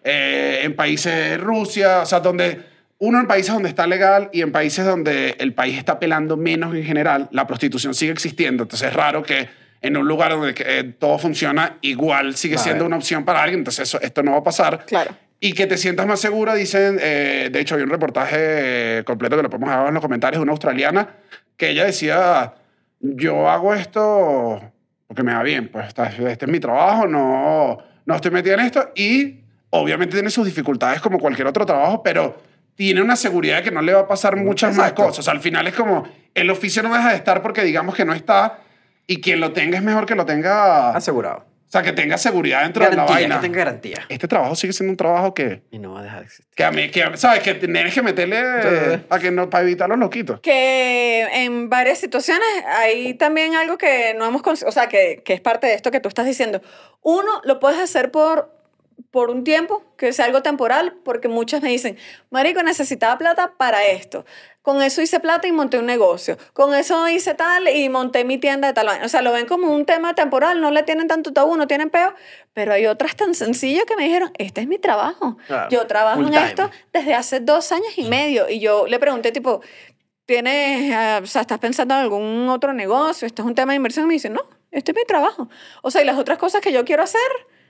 eh, en países de Rusia, o sea, donde uno en países donde está legal y en países donde el país está pelando menos en general, la prostitución sigue existiendo. Entonces es raro que en un lugar donde eh, todo funciona igual sigue Vale. siendo una opción para alguien. Entonces eso, esto no va a pasar. Claro. Y que te sientas más segura, dicen, eh, de hecho hay un reportaje eh, completo que lo podemos dejar en los comentarios de una australiana que ella decía, yo hago esto porque me va bien, pues esta- este es mi trabajo, no, no estoy metida en esto y obviamente tiene sus dificultades como cualquier otro trabajo, pero tiene una seguridad de que no le va a pasar muchas Exacto. más cosas. O sea, al final es como, el oficio no deja de estar porque digamos que no está y quien lo tenga es mejor que lo tenga, o Asegurado. sea, que tenga seguridad dentro de la Garantía, vaina. que tenga garantía. Este trabajo sigue siendo un trabajo que... Y no va a dejar de existir. Que a mí, que, ¿sabes? Que tienes que meterle eh, a que no, para evitar los loquitos. Que en varias situaciones hay también algo que no hemos, cons- o sea, que, que es parte de esto que tú estás diciendo. Uno, lo puedes hacer por, por un tiempo, que sea algo temporal, porque muchos me dicen, marico, necesitaba plata para esto. Con eso hice plata y monté un negocio. Con eso hice tal y monté mi tienda de tal vaina. O sea, lo ven como un tema temporal, no le tienen tanto tabú, no tienen peo, pero hay otras tan sencillas que me dijeron, este es mi trabajo. Claro, Yo trabajo full en time. esto desde hace dos años y medio. Y yo le pregunté, tipo, ¿tienes, eh, o sea, estás pensando en algún otro negocio? ¿Esto es un tema de inversión? Y me dice, no, este es mi trabajo. O sea, y las otras cosas que yo quiero hacer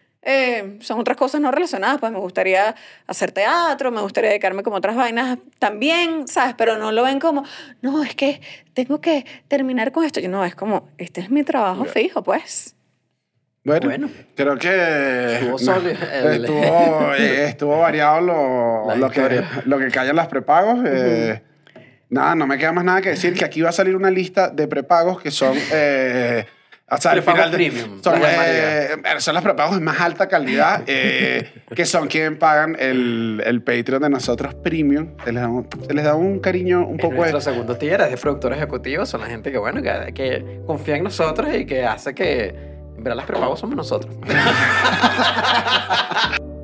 eh, son otras cosas no relacionadas. Pues me gustaría hacer teatro, me gustaría dedicarme como a otras vainas también, ¿sabes? Pero no lo ven como, no, es que tengo que terminar con esto. Yo no, es como, este es mi trabajo fijo, pues. Bueno, Bueno. creo que... Estuvo no, sólido el- estuvo, eh, estuvo variado lo, La lo, que, historia. lo que callan las prepagos. eh, Nada, no me queda más nada que decir que aquí va a salir una lista de prepagos que son... eh, o sea, al Prepagos final de- premium, son, la eh, son los prepagos de más alta calidad, eh, que son quienes pagan el, el Patreon de nosotros premium. Se les da un, se les da un cariño un Es poco... nuestro de- segundo tier es de productores ejecutivos, son la gente que, bueno, que, que confía en nosotros y que hace que, en verdad, las prepagos somos nosotros.